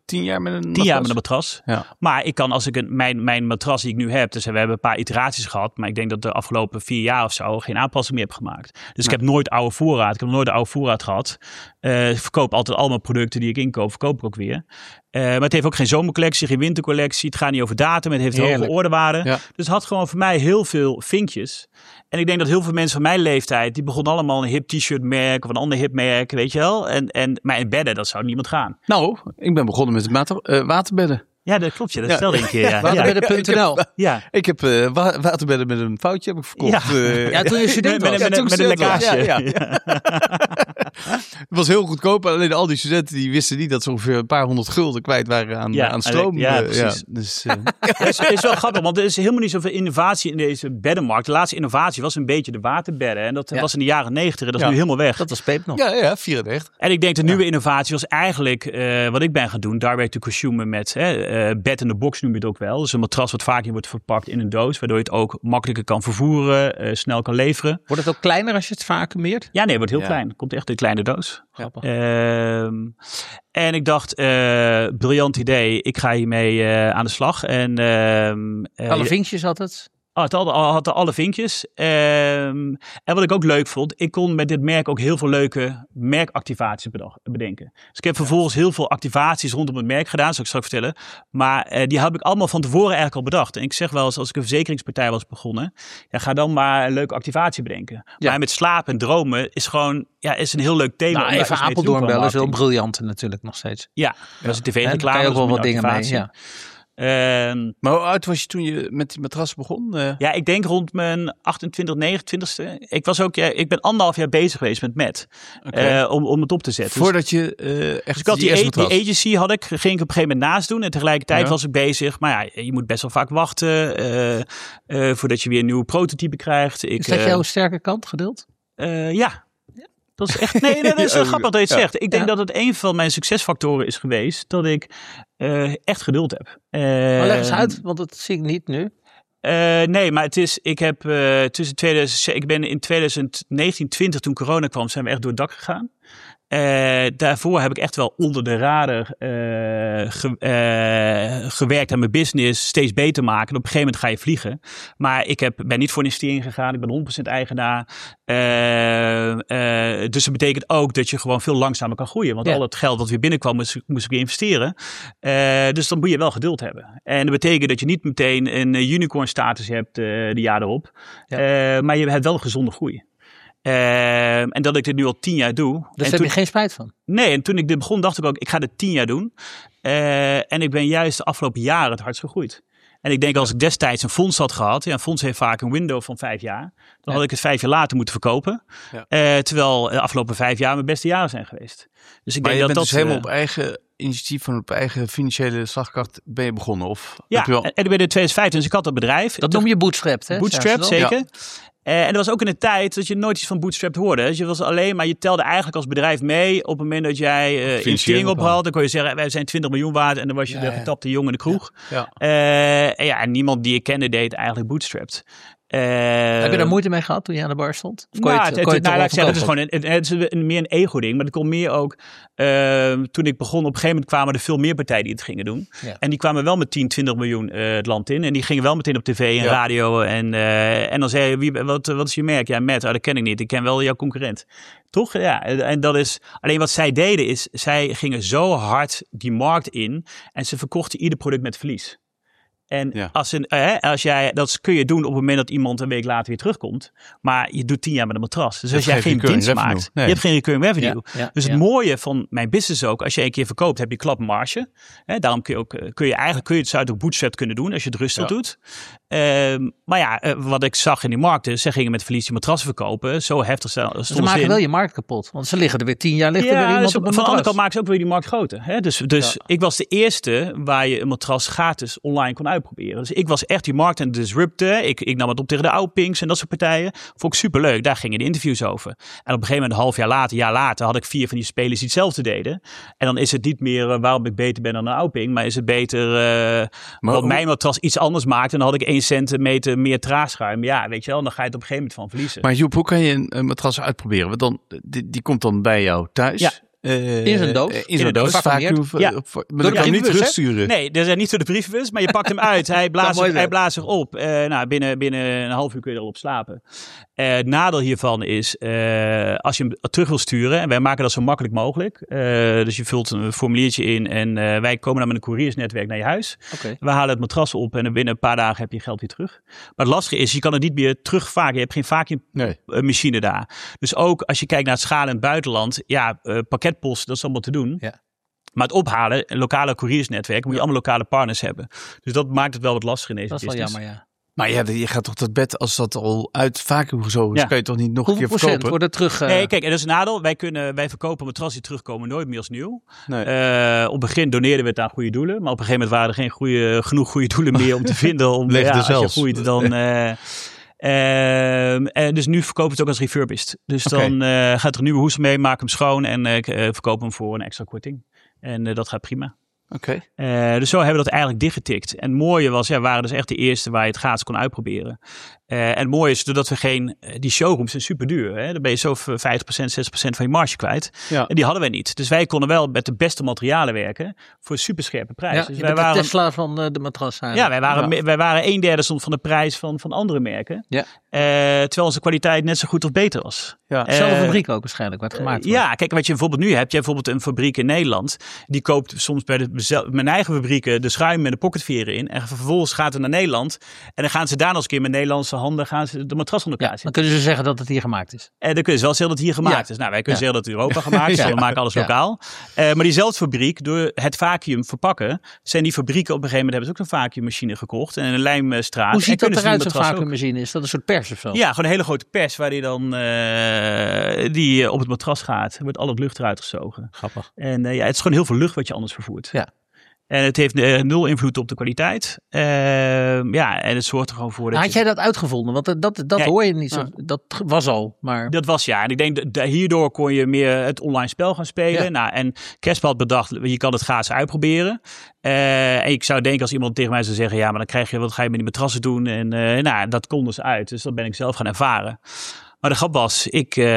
S3: tien jaar met een
S1: Tien
S3: matras?
S1: jaar met een matras.
S3: Ja.
S1: Maar ik kan, als ik een, mijn, mijn matras die ik nu heb, dus we hebben een paar iteraties gehad, maar ik denk dat de afgelopen vier jaar of zo geen aanpassing meer heb gemaakt. Dus nee. ik heb nooit oude voorraad. Ik heb nooit de oude voorraad gehad. Uh, ik verkoop altijd allemaal producten die ik inkoop, verkoop ik ook weer. Uh, maar het heeft ook geen zomercollectie, geen wintercollectie. Het gaat niet over datum, het heeft Heerlijk. hoge ordewaarde. Ja. Dus het had gewoon voor mij heel veel vinkjes. En ik denk dat heel veel mensen van mijn leeftijd, die begonnen allemaal een hip t-shirt merk of een ander hip merk, weet je wel. En, en, maar in bedden, dat zou niemand gaan.
S3: Nou, ik ben begonnen met water, uh, waterbedden.
S1: Ja, dat klopt. Ja. Dat stelde ik een keer. Ja.
S2: Waterbedden punt n l.
S1: Ja.
S3: Ik heb uh, wa- waterbedden met een foutje heb ik verkocht.
S2: Ja, uh, ja toen je student was.
S1: Met, met,
S2: ja,
S1: met, met een lekkage.
S3: Ja, ja. ja. Het was heel goedkoop. Alleen al die studenten die wisten niet dat ze ongeveer een paar honderd gulden kwijt waren aan, ja, aan stroom.
S1: Ja,
S3: uh,
S1: precies.
S3: Ja, dus, uh.
S1: ja, het, is, het is wel grappig, want er is helemaal niet zoveel innovatie in deze beddenmarkt. De laatste innovatie was een beetje de waterbedden. En dat ja. was in de jaren negentig. Dat is ja. nu helemaal weg.
S2: Dat was Peep nog.
S3: Ja, ja, vierennegentig.
S1: En ik denk de nieuwe ja. innovatie was eigenlijk uh, wat ik ben gaan doen. Direct to consumer met uh, bed in the box noem je het ook wel. Dus een matras wat vaak in wordt verpakt in een doos. Waardoor je het ook makkelijker kan vervoeren. Uh, snel kan leveren.
S2: Wordt het ook kleiner als je het vacuumeert?
S1: Ja, nee, het wordt heel ja. klein. Het komt echt in een kleine doos.
S2: Grappig.
S1: Uh, en ik dacht, uh, briljant idee. Ik ga hiermee uh, aan de slag. En, uh, uh,
S2: Alle vinkjes had het?
S1: Oh, het had, had alle vinkjes. Um, en wat ik ook leuk vond, ik kon met dit merk ook heel veel leuke merkactivaties bedenken. Dus ik heb vervolgens heel veel activaties rondom het merk gedaan, zal ik straks vertellen. Maar uh, die heb ik allemaal van tevoren eigenlijk al bedacht. En ik zeg wel eens, als ik een verzekeringspartij was begonnen, ja, ga dan maar een leuke activatie bedenken. Ja. Maar met slapen en dromen is gewoon, ja, is een heel leuk thema.
S2: Nou, even Apeldoorn bellen is wel briljant natuurlijk nog steeds.
S1: Ja, dat is een tv-reclame.
S2: Daar kan je ook wel wat dingen mee, ja.
S3: Um, maar hoe oud was je toen je met die matras begon? Uh...
S1: Ja, ik denk rond mijn achtentwintig, negenentwintigste. Ik was ook, ja, ik ben anderhalf jaar bezig geweest met Met. Okay. Uh, om, om het op te zetten.
S3: Voordat je uh, echt
S1: dus ik had die, die, die agency had ik, ging ik op een gegeven moment naast doen. En tegelijkertijd ja. was ik bezig. Maar ja, je moet best wel vaak wachten. Uh, uh, voordat je weer een nieuw prototype krijgt. Ik,
S2: is dat uh, jouw sterke kant gedeeld?
S1: Uh, ja. Dat is echt, nee, nee, dat is wel grappig dat je het zegt. Ik denk ja. dat het een van mijn succesfactoren is geweest dat ik uh, echt geduld heb.
S2: Uh, maar leg eens uit, want dat zie ik niet nu.
S1: Uh, nee, maar het is, ik heb uh, tussen tweeduizend, ik ben in twintig negentien twintig toen corona kwam, zijn we echt door het dak gegaan. Uh, daarvoor heb ik echt wel onder de radar uh, ge, uh, gewerkt aan mijn business steeds beter maken. En op een gegeven moment ga je vliegen. Maar ik heb, ben niet voor een investering gegaan. Ik ben honderd procent eigenaar. Uh, uh, dus dat betekent ook dat je gewoon veel langzamer kan groeien. Want ja. al het geld dat weer binnenkwam moest, moest ik weer investeren. Uh, dus dan moet je wel geduld hebben. En dat betekent dat je niet meteen een unicorn status hebt uh, de jaar erop. Ja. Uh, maar je hebt wel een gezonde groei. Uh, en dat ik dit nu al tien jaar doe.
S2: Dus
S1: en
S2: daar heb
S1: toen,
S2: je geen spijt van?
S1: Nee, en toen ik dit begon dacht ik ook, ik ga dit tien jaar doen. Uh, en ik ben juist de afgelopen jaren het hardst gegroeid. En ik denk als ik destijds een fonds had gehad. Ja, een fonds heeft vaak een window van vijf jaar. Dan ja. had ik het vijf jaar later moeten verkopen. Ja. Uh, terwijl de afgelopen vijf jaar mijn beste jaren zijn geweest. Dus ik
S3: maar
S1: denk
S3: je
S1: dat
S3: bent
S1: dat
S3: dus helemaal op eigen initiatief van op eigen financiële slagkracht ben je begonnen? Of
S1: ja,
S3: heb je wel...
S1: en ik ben in twintig vijftien, dus ik had dat bedrijf.
S2: Dat noem je bootstrapped, hè?
S1: Bootstrapped, zeker. Ja. Uh, en er was ook in de tijd dat je nooit iets van bootstrapped hoorde. Dus je was alleen maar, je telde eigenlijk als bedrijf mee op het moment dat jij uh, investering ophaalt. Dan kon je zeggen, wij zijn twintig miljoen waard en dan was je ja, de getapte ja. jongen in de kroeg. Ja. Ja. Uh, en ja, en niemand die ik kende deed eigenlijk bootstrapped. Uh,
S2: Heb je daar moeite mee gehad toen je aan de bar stond? Of kon
S1: nou,
S2: je het,
S1: het,
S2: kon
S1: het,
S2: je het,
S1: nou, het, het is gewoon een, het, het is een, meer een ego-ding. Maar het komt meer ook... Uh, toen ik begon, op een gegeven moment kwamen er veel meer partijen die het gingen doen. Ja. En die kwamen wel met tien, twintig miljoen uh, het land in. En die gingen wel meteen op tv en ja. radio. En, uh, en dan zei je, wie, wat, wat is je merk? Ja, Met. Oh, dat ken ik niet. Ik ken wel jouw concurrent. Toch? Ja. En dat is... Alleen wat zij deden is, zij gingen zo hard die markt in. En ze verkochten ieder product met verlies. En ja. als, een, eh, als jij, dat kun je doen op het moment dat iemand een week later weer terugkomt. Maar je doet tien jaar met een matras. Dus als jij geen winst maakt, nee. je hebt geen recurring revenue. Ja, ja, dus het ja. mooie van mijn business ook, als je een keer verkoopt, heb je klapmarge. Hè, daarom kun je, ook, kun je eigenlijk kun je het uit ook bootstrap kunnen doen als je het rustig ja. doet. Um, maar ja, uh, wat ik zag in die markten, ze gingen met verlies die matrassen verkopen. Zo heftig stond
S2: ze maken
S1: in.
S2: wel je markt kapot. Want ze liggen er weer tien jaar, ligt
S1: ja,
S2: er weer iemand
S1: dus
S2: op een
S1: van de andere
S2: matras.
S1: kant maken ze ook weer die markt groter. Hè? Dus, dus ja. ik was de eerste waar je een matras gratis online kon uitproberen. Dus ik was echt die markt aan het disrupten. Ik, ik nam het op tegen de Outpings en dat soort partijen. Vond ik superleuk. Daar gingen de interviews over. En op een gegeven moment, een half jaar later, jaar later, had ik vier van die spelers die hetzelfde deden. En dan is het niet meer uh, waarom ik beter ben dan een Outping. Maar is het beter uh, wat mijn matras iets anders maakt. En dan had ik één centimeter meer traagschuim. Ja, weet je wel. Dan ga je het op een gegeven moment van verliezen.
S3: Maar Joep, hoe kan je een, een matras uitproberen? Want dan, die, die komt dan bij jou thuis.
S1: Ja.
S3: Uh,
S2: in zijn doos.
S3: Uh, in zijn doos. Vacuüm.
S1: Ja.
S3: Maar dan kan je niet terugsturen.
S1: Nee, dat is niet door de brievenbus, maar je pakt hem uit. Hij blaast, zich, hij blaast zich op. Uh, nou, binnen, binnen een half uur kun je erop slapen. Uh, het nadeel hiervan is, uh, als je hem terug wil sturen, en wij maken dat zo makkelijk mogelijk. Uh, dus je vult een formuliertje in en uh, wij komen dan met een couriersnetwerk naar je huis.
S2: Okay.
S1: We halen het matras op en binnen een paar dagen heb je geld weer terug. Maar het lastige is, je kan het niet meer terugvaken. Je hebt geen vacuummachine nee. daar. Dus ook als je kijkt naar het schalen in het buitenland, ja, uh, pakketpost, dat is allemaal te doen.
S2: Ja.
S1: Maar het ophalen, een lokale couriersnetwerk, moet je allemaal lokale partners hebben. Dus dat maakt het wel wat lastiger in deze
S2: dat is
S1: business.
S2: wel jammer, ja.
S3: Maar ja, je gaat toch dat bed, als dat al uit vacuüm gezogen is, ja. kan je toch niet nog
S2: Hoeveel
S3: een keer verkopen?
S2: Wordt er terug, uh...
S1: Nee, kijk, en dat is een nadeel. Wij, kunnen, wij verkopen matrassen die terugkomen nooit meer als nieuw.
S3: Nee.
S1: Uh, op het begin doneerden we het aan goede doelen. Maar op een gegeven moment waren er geen goede, genoeg goede doelen meer om te vinden. Om, ja, als je groeit, dan... Uh, Uh, en dus nu verkopen we het ook als refurbished. Dus okay. dan uh, gaat er een nieuwe hoes mee, maak hem schoon en uh, verkopen hem voor een extra korting. En uh, dat gaat prima.
S3: Oké.
S1: Okay. Uh, dus zo hebben we dat eigenlijk dichtgetikt. En het mooie was, ja, we waren dus echt de eerste waar je het gratis kon uitproberen. Uh, en het mooie is, doordat we geen, die showrooms zijn super duur. Hè? Dan ben je zo vijftig procent, zestig procent van je marge kwijt. Ja. En die hadden wij niet. Dus wij konden wel met de beste materialen werken voor een super scherpe prijs.
S2: Ja,
S1: dus
S2: wij
S1: wij
S2: waren
S1: de
S2: Tesla van uh, de matras.
S1: Ja, wij waren, ja. wij waren een derde soms van de prijs van, van andere merken.
S2: Ja.
S1: Uh, terwijl onze kwaliteit net zo goed of beter was.
S2: Ja. Dezelfde uh, fabriek ook waarschijnlijk, wat gemaakt wordt.
S1: Ja, kijk, wat je bijvoorbeeld nu hebt. Je hebt bijvoorbeeld een fabriek in Nederland. Die koopt soms bij de, mijn eigen fabrieken de schuim en de pocketveren in. En vervolgens gaat het naar Nederland. En dan gaan ze daar nog eens een keer met Nederlandse handen gaan ze de matras aan elkaar
S2: ja, dan kunnen ze zeggen dat het hier gemaakt is.
S1: En dan kunnen ze wel zeggen dat het hier gemaakt ja. is. Nou, wij kunnen ja. zeggen dat het in Europa gemaakt is. ja. We maken alles ja. lokaal. Uh, maar diezelfde fabriek, door het vacuüm verpakken, zijn die fabrieken op een gegeven moment hebben ze ook een vacuummachine gekocht. En een lijmstraat.
S2: Hoe ziet dat eruit, zo'n vacuummachine? Is dat een soort pers of zo?
S1: Ja, gewoon een hele grote pers waar die dan uh, die op het matras gaat. Er wordt al het lucht eruit gezogen.
S2: Grappig.
S1: En uh, ja, het is gewoon heel veel lucht wat je anders vervoert.
S2: Ja.
S1: En het heeft uh, nul invloed op de kwaliteit. Uh, ja, en het zorgt er gewoon voor dat...
S2: Had jij dat uitgevonden? Want dat, dat, dat ja, hoor je niet zo. Ja. Dat was al, maar...
S1: Dat was ja. En ik denk, dat hierdoor kon je meer het online spel gaan spelen. Ja. Nou, en Kerspa had bedacht, je kan het gratis uitproberen. Uh, en ik zou denken als iemand tegen mij zou zeggen, ja, maar dan krijg je, wat ga je met die matrassen doen? En uh, nou, dat kon dus uit. Dus dat ben ik zelf gaan ervaren. Maar de grap was, ik, uh,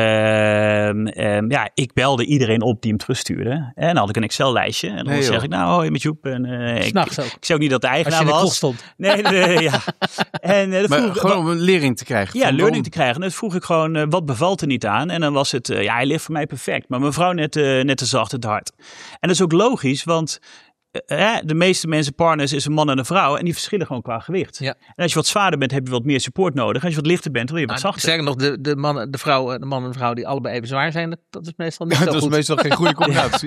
S1: uh, ja, ik belde iedereen op die hem terugstuurde. En dan had ik een Excel-lijstje. En dan nee, zeg ik, nou, hoi met Joep. En, uh, ik, ik, ik zei ook niet dat de eigenaar was.
S2: Als je in de kroeg stond.
S1: Nee, nee, nee, ja. En, uh,
S3: maar
S1: vroeg,
S3: gewoon om een lering te krijgen.
S1: Ja, learning waarom? te krijgen. En dat vroeg ik gewoon, uh, wat bevalt er niet aan? En dan was het, uh, ja, hij ligt voor mij perfect. Maar mijn vrouw net, uh, net te zacht, het hard. En dat is ook logisch, want... Uh, de meeste mensen, partners, is een man en een vrouw. En die verschillen gewoon qua gewicht.
S2: Ja.
S1: En als je wat zwaarder bent, heb je wat meer support nodig. Als je wat lichter bent, wil je wat
S2: nou,
S1: zachter.
S2: Zeg nog, de, de, man, de, vrouw, de man en de vrouw die allebei even zwaar zijn, dat, dat is meestal niet
S3: ja,
S2: zo
S3: dat
S2: goed.
S3: is meestal geen goede combinatie.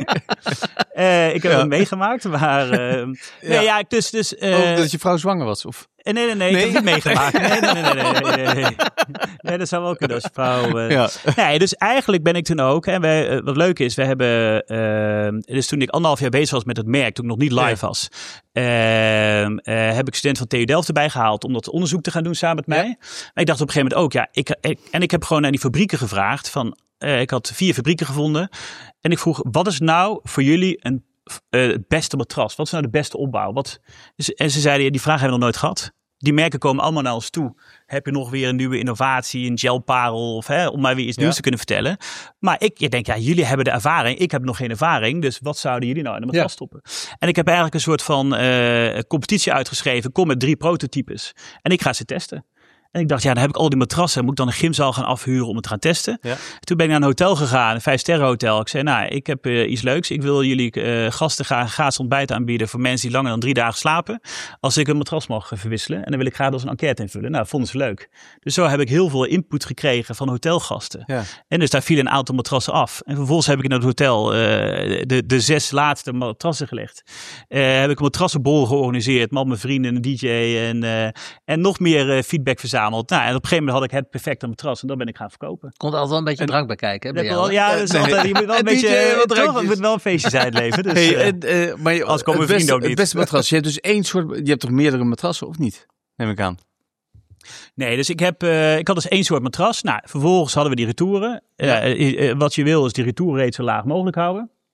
S1: uh, ik heb ja. het meegemaakt, maar... Uh, ja. Nee, ja, dus... dus uh,
S3: oh, dat je vrouw zwanger was, of...
S1: Nee, nee, nee, nee, ik heb het niet meegemaakt. Nee, nee, nee, nee, nee, nee, nee. Nee, dat zou wel kunnen als vrouw. Uh... Ja. Nee, dus eigenlijk ben ik toen ook. En wij, uh, wat leuk is, we hebben. Uh, dus toen ik anderhalf jaar bezig was met het merk, toen ik nog niet live ja. was, uh, uh, heb ik student van T U Delft erbij gehaald om dat onderzoek te gaan doen samen met mij. Ja. Maar ik dacht op een gegeven moment ook, ja, ik, ik, en ik heb gewoon naar die fabrieken gevraagd. Van, uh, ik had vier fabrieken gevonden. En ik vroeg, wat is nou voor jullie een Uh, het beste matras? Wat is nou de beste opbouw? Wat, en ze zeiden, ja, die vraag hebben we nog nooit gehad. Die merken komen allemaal naar ons toe. Heb je nog weer een nieuwe innovatie, een gelparel, of, hè, om maar weer iets ja. nieuws te kunnen vertellen. Maar ik, ik denk, ja, jullie hebben de ervaring. Ik heb nog geen ervaring. Dus wat zouden jullie nou in de matras ja. stoppen? En ik heb eigenlijk een soort van uh, competitie uitgeschreven. Kom met drie prototypes. En ik ga ze testen. En ik dacht, ja, dan heb ik al die matrassen. Moet ik dan een gymzaal gaan afhuren om het te gaan testen? Ja. Toen ben ik naar een hotel gegaan, een vijf-sterren hotel. Ik zei, nou, ik heb uh, iets leuks. Ik wil jullie uh, gasten graag gratis ontbijt aanbieden voor mensen die langer dan drie dagen slapen. Als ik een matras mag verwisselen. En dan wil ik graag als een enquête invullen. Nou, vonden ze leuk. Dus zo heb ik heel veel input gekregen van hotelgasten. Ja. En dus daar vielen een aantal matrassen af. En vervolgens heb ik in het hotel uh, de, de zes laatste matrassen gelegd. Uh, heb ik een matrassenbol georganiseerd met mijn vrienden, een D J en, uh, en nog meer uh, feedback verzameld. Nou, en op een gegeven moment had ik het perfecte matras en dat ben ik gaan verkopen.
S2: Komt altijd wel een beetje en, drank bij kijken, hè? Bij
S1: wel, ja, dat is altijd, je moet wel een beetje, toch, het moet wel een feestje zijn het leven. Dus, hey, uh, uh, maar als komen mijn vrienden ook niet.
S3: Het beste matras, je hebt dus één soort, je hebt toch meerdere matrassen of niet? Neem ik aan.
S1: Nee, dus ik heb, uh, ik had dus één soort matras. Nou, vervolgens hadden we die retouren. Ja. Uh, uh, uh, wat je wil is die retourrate zo laag mogelijk houden.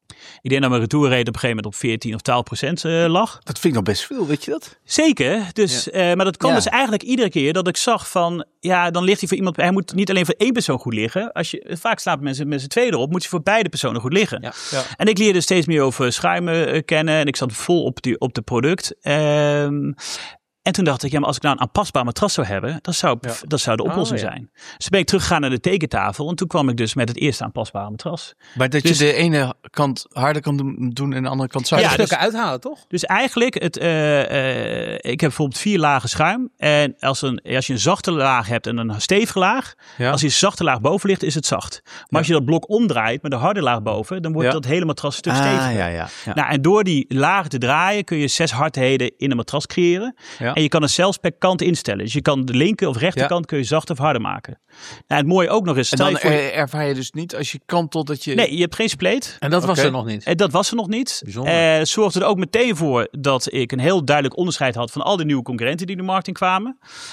S1: Ik denk dat mijn retourrate op een gegeven moment op veertien of twaalf procent uh, lag.
S3: Dat vind ik nog best veel, weet je dat?
S1: Zeker. Dus, ja. uh, maar dat kwam ja. dus eigenlijk iedere keer dat ik zag van... Ja, dan ligt hij voor iemand... Hij moet niet alleen voor één persoon goed liggen. Als je, vaak slapen mensen met z'n tweeën erop. Moet je voor beide personen goed liggen. Ja. Ja. En ik leerde steeds meer over schuimen uh, kennen. En ik zat vol op, die, op de product. Um, En toen dacht ik, ja, maar als ik nou een aanpasbaar matras zou hebben, dat zou, ja. dat zou de oplossing oh, ja. zijn. Dus ben ik teruggegaan naar de tekentafel en toen kwam ik dus met het eerste aanpasbare matras.
S3: Maar dat dus, je de ene kant harder kan doen en de andere kant zachter.
S2: Ja, stukken dus, uithalen, toch?
S1: Dus eigenlijk, het, uh, uh, ik heb bijvoorbeeld vier lagen schuim. En als, een, als je een zachte laag hebt en een stevige laag, ja. als die zachte laag boven ligt, is het zacht. Maar ja. als je dat blok omdraait met de harde laag boven, dan wordt ja. dat hele matras een stuk
S3: ah,
S1: steviger.
S3: Ja, ja, ja.
S1: Nou, en door die lagen te draaien kun je zes hardheden in een matras creëren. Ja. En je kan het zelfs per kant instellen. Dus je kan de linker of rechterkant ja. kun je zachter of harder maken. Nou, het mooie ook nog is...
S3: En dan voor je... ervaar je dus niet als je kantelt dat je...
S1: Nee, je hebt geen spleet.
S2: En dat okay. was er nog niet?
S1: En dat was er nog niet. Bijzonder. En het zorgde er ook meteen voor dat ik een heel duidelijk onderscheid had van al die nieuwe concurrenten die de markt in kwamen.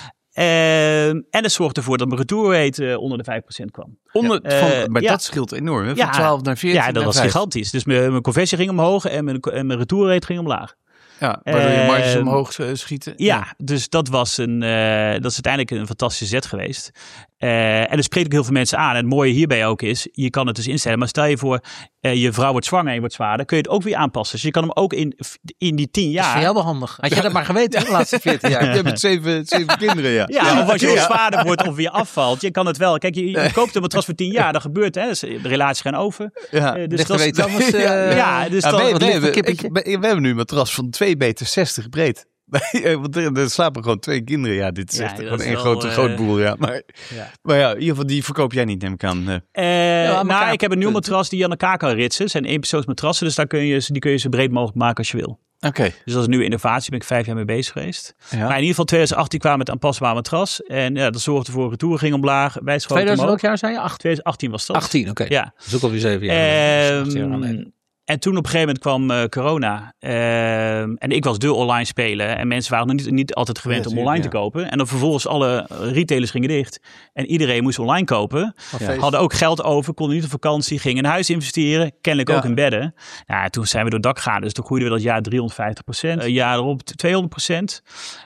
S1: Uh, en het zorgde ervoor dat mijn retourrate uh, onder de vijf procent kwam.
S3: Onder, uh, van, maar ja. dat scheelt enorm, hè? Van ja, twaalf naar veertien.
S1: Ja, dat was vijf. Gigantisch. Dus mijn, mijn conversie ging omhoog en mijn, en mijn retourrate ging omlaag.
S3: Ja, waardoor je marges uh, omhoog schieten.
S1: Ja, ja, dus dat was een, uh, dat is uiteindelijk een fantastische zet geweest. Uh, en dan spreek ik heel veel mensen aan. En het mooie hierbij ook is, je kan het dus instellen. Maar stel je voor, uh, je vrouw wordt zwanger en je wordt zwaarder, kun je het ook weer aanpassen. Dus je kan hem ook in, in die tien jaar...
S2: Dat is voor jou wel handig. Had je dat maar geweten de laatste veertien jaar?
S3: Je hebt zeven, zeven kinderen, ja.
S1: Ja, ja. Of als je ja. zwaarder wordt of weer afvalt. Je kan het wel. Kijk, je, je koopt een matras voor tien jaar, dat gebeurt. Hè. Dus de relaties gaan over.
S3: Ja,
S1: uh, dus dat, dat was... Uh,
S3: ja,
S1: ja, dus
S3: ja,
S1: dat,
S3: we,
S1: wat
S3: we, we, ik, we hebben nu een matras van twee meter zestig breed. Want er slapen gewoon twee kinderen. Ja, dit is ja, echt gewoon één grote uh, grootboel. Ja. Maar, ja. maar ja, in ieder geval die verkoop jij niet, neem ik aan. Uh.
S1: Uh, ja, nou, ik heb een nieuw matras die je aan elkaar kan ritsen. Het zijn éénpersoons matrassen, dus daar kun je, die kun je zo breed mogelijk maken als je wil.
S3: Oké. Okay.
S1: Dus dat is een nieuwe innovatie, ben ik vijf jaar mee bezig geweest. Ja. Maar in ieder geval twintig achttien kwamen met een aanpasbaar matras. En ja, dat zorgde voor retour ging omlaag. Wij
S2: tweeduizend welk jaar zei je?
S1: twintig achttien was dat.
S2: achttien, oké. Okay.
S1: Ja.
S2: Dat is ook alweer zeven jaar.
S1: Um, En toen op een gegeven moment kwam uh, corona. Uh, en ik was de online speler. En mensen waren nog niet, niet altijd gewend ja, om online ja. te kopen. En dan vervolgens alle retailers gingen dicht. En iedereen moest online kopen. Ja. Hadden ook geld over, konden niet op vakantie. Gingen in huis investeren. Kennelijk ja. ook in bedden. Nou, toen zijn we door het dak gegaan. Dus toen groeiden we dat jaar driehonderdvijftig procent. Een jaar erop tweehonderd procent.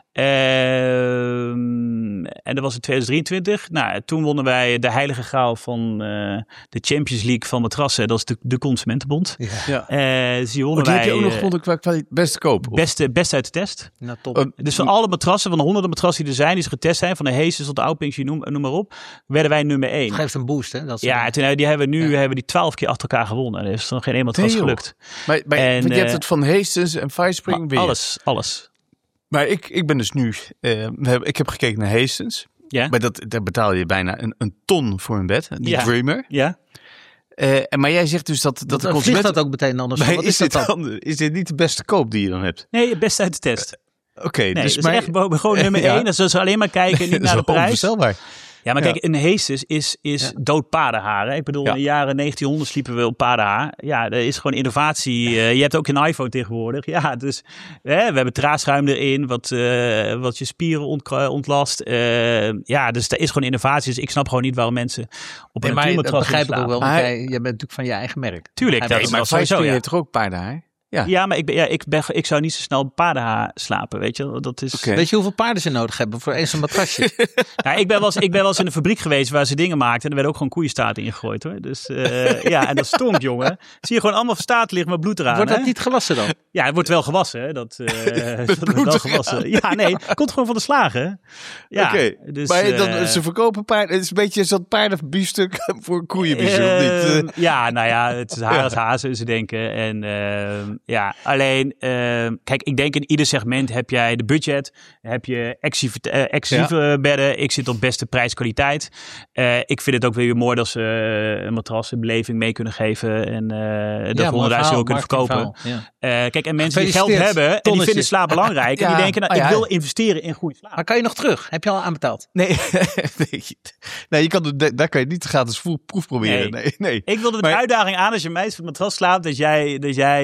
S1: Uh, en dat was in twintig drieëntwintig. Nou, toen wonnen wij de heilige graal van uh, de Champions League van matrassen. Dat is de, de Consumentenbond. Ja. Ja. Uh, dus die wonnen
S3: oh, die
S1: wij.
S3: Heb je ook nog gewonnen qua kwaliteit beste koop?
S1: Beste, beste uit de test. Nou, top. Uh, dus van alle matrassen, van de honderden matrassen die er zijn, die ze getest zijn, van de Heesters tot de Outpinks, noem, noem maar op, werden wij nummer één.
S2: Dat geeft een boost, hè? Dat
S1: ja, toen, die hebben we nu ja. hebben die twaalf keer achter elkaar gewonnen. Er is nog geen één matras nee, gelukt.
S3: Maar, maar en, je uh, hebt het van Heesters en Firespring weer.
S1: Alles, alles.
S3: Maar ik, ik ben dus nu, uh, ik heb gekeken naar Hastings. Ja. Maar dat, daar betaal je bijna een, een ton voor een bed, die ja. Dreamer.
S1: Ja.
S3: Uh, en maar jij zegt dus dat, dat
S2: de consument... Vliegt dat ook meteen anders?
S3: Maar
S2: Wat
S3: is, is, dit dan? dan, is dit niet de beste koop die je dan hebt?
S1: Nee, best uit de test.
S3: Uh, Oké. Okay,
S1: nee,
S3: dus
S1: maar... echt gewoon nummer één. Ja. Dus ze alleen maar kijken, niet naar de prijs.
S3: Onvoorstelbaar.
S1: Ja, maar kijk, ja. een Heestes is, is ja. dood paardenhaar. Hè? Ik bedoel, ja. in de jaren negentienhonderd sliepen we op paardenhaar. Ja, er is gewoon innovatie. Uh, je hebt ook een iPhone tegenwoordig. Ja, dus hè, we hebben traadschuim erin, wat, uh, wat je spieren ont, ontlast. Uh, ja, dus er is gewoon innovatie. Dus ik snap gewoon niet waarom mensen op een
S2: nee,
S1: natuurmatras
S2: begrijp ik ook wel, want jij, jij bent natuurlijk van je eigen merk.
S1: Tuurlijk, dat
S3: nee,
S1: is
S3: maar
S1: sowieso.
S3: Je hebt toch ook paardenhaar?
S1: Ja. ja, maar ik, ben, ja, ik, ben, ik zou niet zo snel paardenhaar slapen, weet je. Dat is...
S2: Okay. Weet je hoeveel paarden ze nodig hebben voor eens een matrasje?
S1: nou, ik, ben wel eens, ik ben wel eens in een fabriek geweest waar ze dingen maakten. En er werden ook gewoon koeienstaart ingegooid, hoor. Dus uh, ja, en dat stonk, jongen. Zie je gewoon allemaal staart liggen met bloed eraan.
S2: Wordt dat
S1: hè?
S2: niet gewassen dan?
S1: Ja, het wordt wel gewassen, hè. Dat, uh, dat wordt wel gewassen. Ja, nee, het komt gewoon van de slagen. Ja,
S3: Oké, okay. dus, maar dan, uh, ze verkopen paarden. Het is een beetje zo'n paardenbiefstuk voor koeienbiefstuk, uh, niet? Uh.
S1: Ja, nou ja, het is haar als haar, zullen ze denken. En uh, ja, alleen... Uh, kijk, ik denk in ieder segment heb jij de budget, heb je exclusieve, uh, exclusieve ja. bedden. Ik zit op beste prijs-kwaliteit. Uh, ik vind het ook weer mooi dat ze uh, een matras, een beleving mee kunnen geven en uh, dat ja, honderdduizend euro kunnen verkopen. Ja. Uh, kijk, en mensen die geld hebben en die vinden slaap belangrijk ja. en die denken, nou, ik wil investeren in goede slaap.
S2: Maar kan je nog terug? Heb je al aanbetaald?
S3: Nee, nee. nee je kan, daar kan je niet gratis proef proberen. Nee. Nee, nee.
S1: Ik wilde de maar... uitdaging aan als je mij het matras slaapt, dat jij, dat jij, dat jij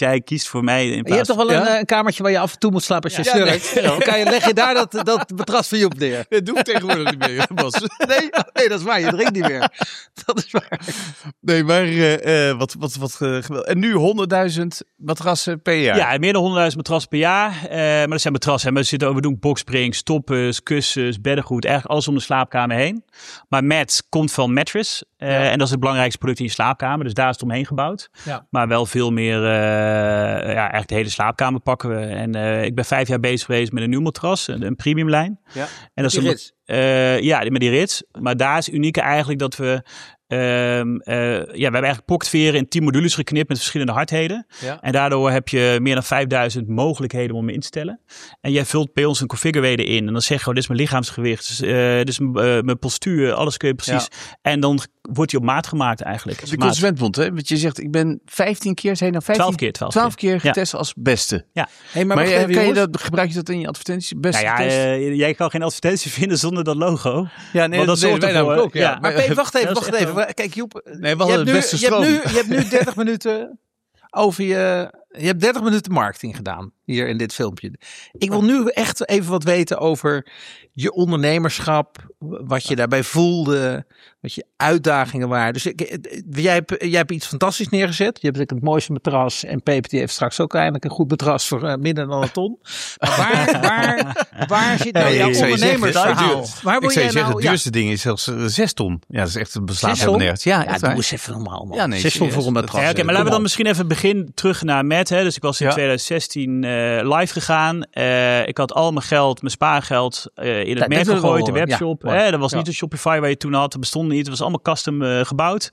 S1: jij kiest voor mij. In plaats
S2: je hebt toch wel een,
S3: ja?
S2: een kamertje waar je af en toe moet slapen als je
S3: Ja,
S2: snurkt?
S3: nee.
S2: Dan kan je, leg je daar dat, dat matras van Joep neer.
S3: Dat doe ik tegenwoordig niet meer, Bas.
S2: Nee, nee, dat is waar. Je drinkt niet meer. Dat is waar.
S3: Nee, maar uh, uh, wat, wat, wat uh, geweldig. En nu honderdduizend matrassen per jaar.
S1: Ja, meer dan honderdduizend matrassen per jaar. Uh, maar dat zijn matrassen. Hè. Maar we, zitten, over, we doen boxsprings, stoppers, kussens, beddengoed. Eigenlijk alles om de slaapkamer heen. Maar mats komt van mattress. Uh, ja. En dat is het belangrijkste product in je slaapkamer. Dus daar is het omheen gebouwd. Ja. Maar wel veel meer, uh, ja, eigenlijk de hele slaapkamer pakken we. En uh, ik ben vijf jaar bezig geweest met een nieuw matras. Een, een premium lijn.
S2: Ja.
S1: En dat
S2: die
S1: is een,
S2: rits.
S1: Uh, ja, met die rits. Maar daar is uniek eigenlijk dat we... Uh, uh, ja, we hebben eigenlijk pocketveren in tien modules geknipt met verschillende hardheden. Ja. En daardoor heb je meer dan vijfduizend mogelijkheden om me in te stellen. En jij vult bij ons een configurator in. En dan zeg je, oh, dit is mijn lichaamsgewicht. Dus, uh, dit is uh, mijn postuur. Alles kun je precies. Ja. En dan wordt die op maat gemaakt eigenlijk.
S3: De Consumentenbond, hè? Want je zegt, ik ben vijftien keer, zei je nou vijftien?
S1: twaalf keer. twaalf,
S3: twaalf keer, keer
S1: ja.
S3: getest als beste.
S1: Ja.
S3: Hey, maar maar je, kan je dat, gebruik je dat in je advertenties? Beste
S1: nou ja,
S3: test?
S1: Uh, jij kan geen advertentie vinden zonder dat logo.
S3: Ja, nee,
S1: dat, dat zorgt ervoor.
S3: Ook, ja.
S2: Ja. Maar P, wacht even, wacht even. Wel... Kijk Joep,
S3: nee, we je, hebt nu, beste
S2: je, hebt nu, je hebt nu dertig minuten over je... Je hebt dertig minuten marketing gedaan hier in dit filmpje. Ik wil nu echt even wat weten over je ondernemerschap, wat je daarbij voelde, wat je uitdagingen waren. Dus ik, jij, hebt, jij hebt iets fantastisch neergezet. Je hebt het mooiste matras en Peper die heeft straks ook eindelijk een goed matras voor uh, minder dan een ton. Maar waar, waar, waar zit nou
S3: nee,
S2: jouw
S3: ondernemersverhaal?
S2: Waar wil
S3: ik zou
S2: jij
S3: zeggen,
S2: nou,
S3: het duurste ja. ding is zelfs uh, zes ton. Ja, dat is echt een beslaat
S2: helemaal
S3: nergens. Ja,
S2: ja doe eens even normaal man. Ja, nee,
S3: zes ton voor een matras.
S1: Ja, Oké, okay, maar laten we dan misschien even begin terug naar Matt. Hè. Dus ik was in ja. twintig zestien uh, live gegaan. Uh, ik had al mijn geld, mijn spaargeld uh, in het dat merk gegooid, de webshop. Ja, hè. Dat was ja. niet een Shopify waar je toen had. Dat bestond niet. Het was allemaal custom uh, gebouwd.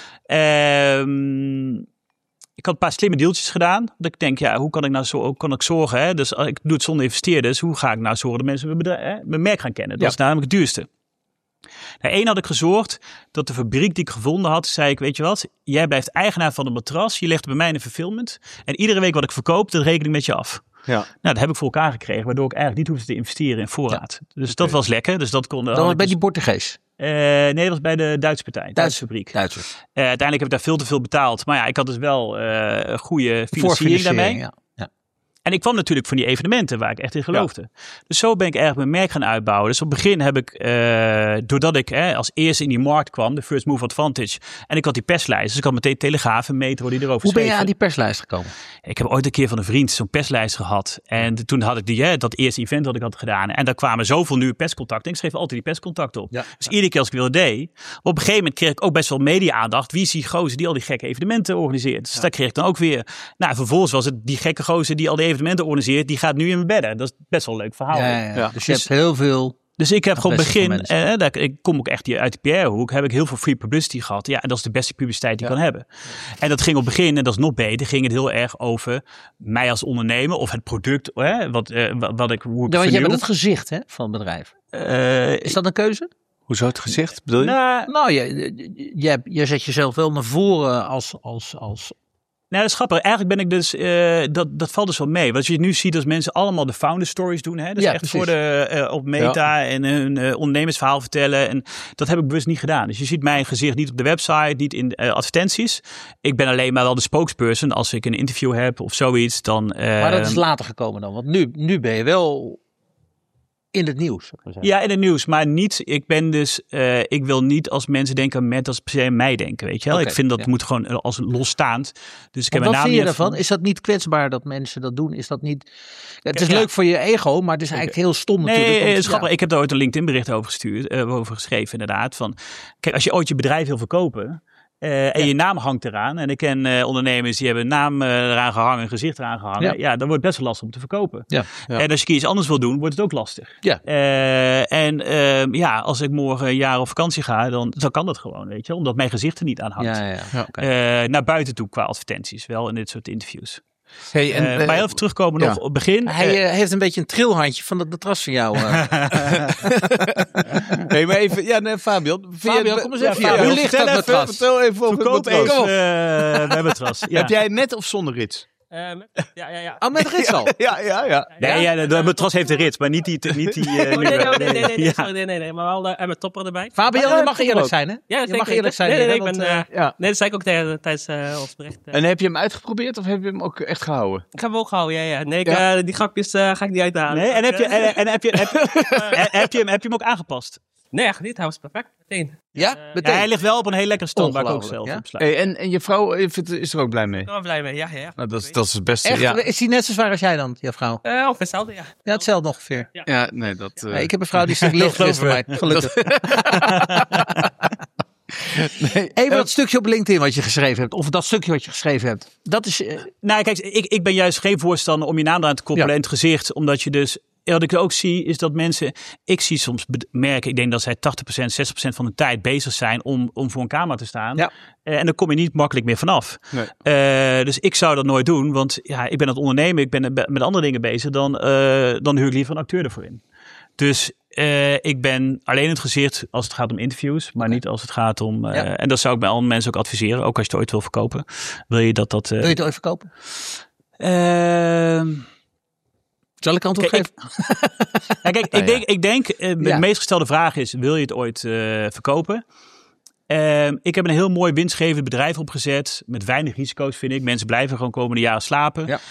S1: Um, ik had een paar slimme deeltjes gedaan. Dat ik denk, ja, hoe kan ik nou zo, hoe kan ik zorgen? Hè? Dus ik doe het zonder investeerders. Hoe ga ik nou zorgen dat mensen mijn, bedrijf, hè, mijn merk gaan kennen? Dat ja. is namelijk het duurste. Nou, één had ik gezorgd dat de fabriek die ik gevonden had, zei ik, weet je wat, jij blijft eigenaar van de matras, je legt bij mij in de fulfillment en iedere week wat ik verkoop, dat reken ik met je af. Ja. Nou, dat heb ik voor elkaar gekregen, waardoor ik eigenlijk niet hoefde te investeren in voorraad. Ja. Dus okay. dat was lekker. Dus dat kon.
S2: Dat was bij die Portugees?
S1: Uh, nee, dat was bij de Duitse partij, Duits, Duitse fabriek.
S2: Duitser.
S1: Uh, uiteindelijk heb ik daar veel te veel betaald, maar ja, ik had dus wel uh, een goede financiering daarmee. Ja. En ik kwam natuurlijk van die evenementen waar ik echt in geloofde. Ja. Dus zo ben ik eigenlijk mijn merk gaan uitbouwen. Dus op het begin heb ik, uh, doordat ik eh, als eerste in die markt kwam, de first move advantage. En ik had die perslijst. Dus ik had meteen Telegraaf en Metro die erover
S2: Hoe
S1: schreven.
S2: ben je aan die perslijst gekomen?
S1: Ik heb ooit een keer van een vriend zo'n perslijst gehad. En toen had ik die, hè, dat eerste event dat ik had gedaan. En daar kwamen zoveel nieuwe perscontacten. En ik schreef altijd die perscontacten op. Ja. Dus iedere keer als ik wilde deed. Op een gegeven moment kreeg ik ook best wel media-aandacht. Wie is die gozer die al die gekke evenementen organiseert? Dus ja. daar kreeg ik dan ook weer. Nou, vervolgens was het die gekke gozer die al die evenementen organiseert. Die gaat nu in mijn bedden. Dat is best wel een leuk verhaal.
S2: Ja, ja, ja. Dus je dus, hebt heel veel...
S1: Dus ik heb gewoon begin... Eh, daar, ik kom ook echt uit de P R-hoek. Heb ik heel veel free publicity gehad. Ja, en dat is de beste publiciteit die ja. je kan hebben. En dat ging op het begin, en dat is nog beter, ging het heel erg over mij als ondernemer. Of het product, hè, wat, uh, wat, wat ik... Hoe ik
S2: ja, want jij bent het gezicht hè, van het bedrijf. Uh, is dat een keuze?
S3: Hoezo het gezicht, bedoel je?
S2: Nou, nou je, je, je zet jezelf wel naar voren als... als, als
S1: Nou, dat is grappig. Eigenlijk ben ik dus, uh, dat, dat valt dus wel mee. Wat je nu ziet als mensen allemaal de founder stories doen. Hè? Dus ja, echt precies. voor de, uh, op Meta ja. en hun uh, ondernemersverhaal vertellen. En dat heb ik bewust niet gedaan. Dus je ziet mijn gezicht niet op de website, niet in uh, advertenties. Ik ben alleen maar wel de spokesperson. Als ik een interview heb of zoiets, dan... Uh,
S2: maar dat is later gekomen dan. Want nu, nu ben je wel... in het nieuws.
S1: Ja, in het nieuws, maar niet. Ik ben dus, uh, ik wil niet als mensen denken met als per se mij denken, weet je wel. Okay, ik vind dat ja. moet gewoon als losstaand. Dus ik heb
S2: wat
S1: naam
S2: vind je daarvan? Van... Is dat niet kwetsbaar dat mensen dat doen? Is dat niet? Het is ja. leuk voor je ego, maar het is eigenlijk okay. heel stom
S1: nee,
S2: natuurlijk.
S1: Nee, het is grappig. Ja. Ik heb daar ooit een LinkedIn bericht over gestuurd, uh, over geschreven inderdaad. Van, kijk, als je ooit je bedrijf wil verkopen. Uh, en ja. je naam hangt eraan. En ik ken uh, ondernemers die hebben een naam uh, eraan gehangen, een gezicht eraan gehangen. Ja. ja, dan wordt het best wel lastig om te verkopen. Ja. Ja. En als je iets anders wil doen, wordt het ook lastig. Ja. Uh, en uh, ja, als ik morgen een jaar op vakantie ga, dan, dan kan dat gewoon, weet je. Omdat mijn gezicht er niet aan hangt. Ja, ja, ja. Okay. Uh, naar buiten toe qua advertenties, wel in dit soort interviews.
S3: Hey, en,
S1: uh, maar heel even terugkomen ja. nog op het begin.
S2: Hij uh, heeft een beetje een trilhandje van het matras van jou. Uh.
S3: nee, maar even, ja, nee, Fabian.
S2: Fabian, kom eens even. Ja,
S3: ja, hoe ligt dat matras? Vertel even over het matras.
S1: Even, uh, bij matras.
S3: Ja. Heb jij net of zonder rits?
S4: Uh, met, ja, ja, ja.
S2: Oh, met rits al?
S3: Ja, ja, ja.
S1: Nee, ja, de, de matras heeft een rits, maar niet die... Niet die uh,
S4: oh, nee, nee, nee, nee, nee, nee,
S1: ja.
S4: sorry, nee, nee, nee, maar wel uh, met topper erbij.
S2: Fabian,
S3: ja,
S2: je mag eerlijk
S3: ook.
S2: zijn, hè?
S4: Ja,
S2: je mag eerlijk zijn.
S4: Nee, nee, nee,
S2: hè,
S4: ik ben,
S2: want,
S4: uh,
S3: ja.
S4: nee, dat zei ik ook tijdens uh, ons bericht. Uh.
S3: En heb je hem uitgeprobeerd of heb je hem ook echt gehouden?
S4: Ik heb hem ook gehouden, ja, ja. Nee, ik,
S3: Ja.
S4: uh, die grapjes uh, ga ik niet uithalen.
S1: Nee, en heb je, en, en heb je, heb, heb, heb je, hem, heb je hem ook aangepast?
S4: Nee, echt niet. Hij was perfect. Meteen.
S2: Ja,
S4: Uh,
S2: meteen.
S1: Ja, hij ligt wel op een hele lekkere stand, waar ik ook
S2: Ongelooflijk,
S1: zelf
S2: ja?
S1: op sluit.
S3: Hey, en, en je vrouw is er ook blij mee?
S4: Ik ben wel blij mee, ja, ja. ja.
S3: Nou, dat, is, dat is het beste.
S2: Echt?
S3: Ja.
S2: Is die net zo zwaar als jij dan, jouw vrouw?
S4: Uh, ongeveer hetzelfde, ja.
S2: Ja, hetzelfde ongeveer.
S3: ja, nee, dat... Uh...
S2: Nee, ik heb een vrouw die stuk lichter is dan mij, gelukkig.
S3: nee,
S2: Even
S3: uh,
S2: dat stukje op LinkedIn wat je geschreven hebt. Of dat stukje wat je geschreven hebt. Dat is... Uh,
S1: Nou, kijk, ik, ik ben juist geen voorstander om je naam eraan te koppelen
S2: Ja.
S1: en het gezicht. Omdat je dus... Wat ik ook zie, is dat mensen... Ik zie soms merken, ik denk dat zij tachtig procent, zestig procent van de tijd bezig zijn om, om voor een camera te staan.
S2: Ja.
S1: Uh, en daar kom je niet makkelijk meer vanaf.
S3: Nee.
S1: Uh, dus ik zou dat nooit doen, want ja, ik ben aan het ondernemen. Ik ben met andere dingen bezig. Dan, uh, dan huur ik liever een acteur ervoor in. Dus uh, ik ben alleen het gezicht als het gaat om interviews, maar niet als het gaat om... Uh,
S2: Ja.
S1: En dat zou ik bij andere mensen ook adviseren. Ook als je het ooit wil verkopen. Wil je dat dat... Uh,
S2: wil je het ooit verkopen?
S1: Uh,
S2: Zal ik antwoord
S1: kijk,
S2: geven?
S1: Ik, ja, kijk,
S3: Nou
S1: ik denk, ik denk uh, de
S2: Ja.
S1: meest gestelde vraag is, wil je het ooit uh, verkopen? Uh, ik heb een heel mooi winstgevend bedrijf opgezet. Met weinig risico's, vind ik. Mensen blijven gewoon komende jaren slapen.
S2: Ja.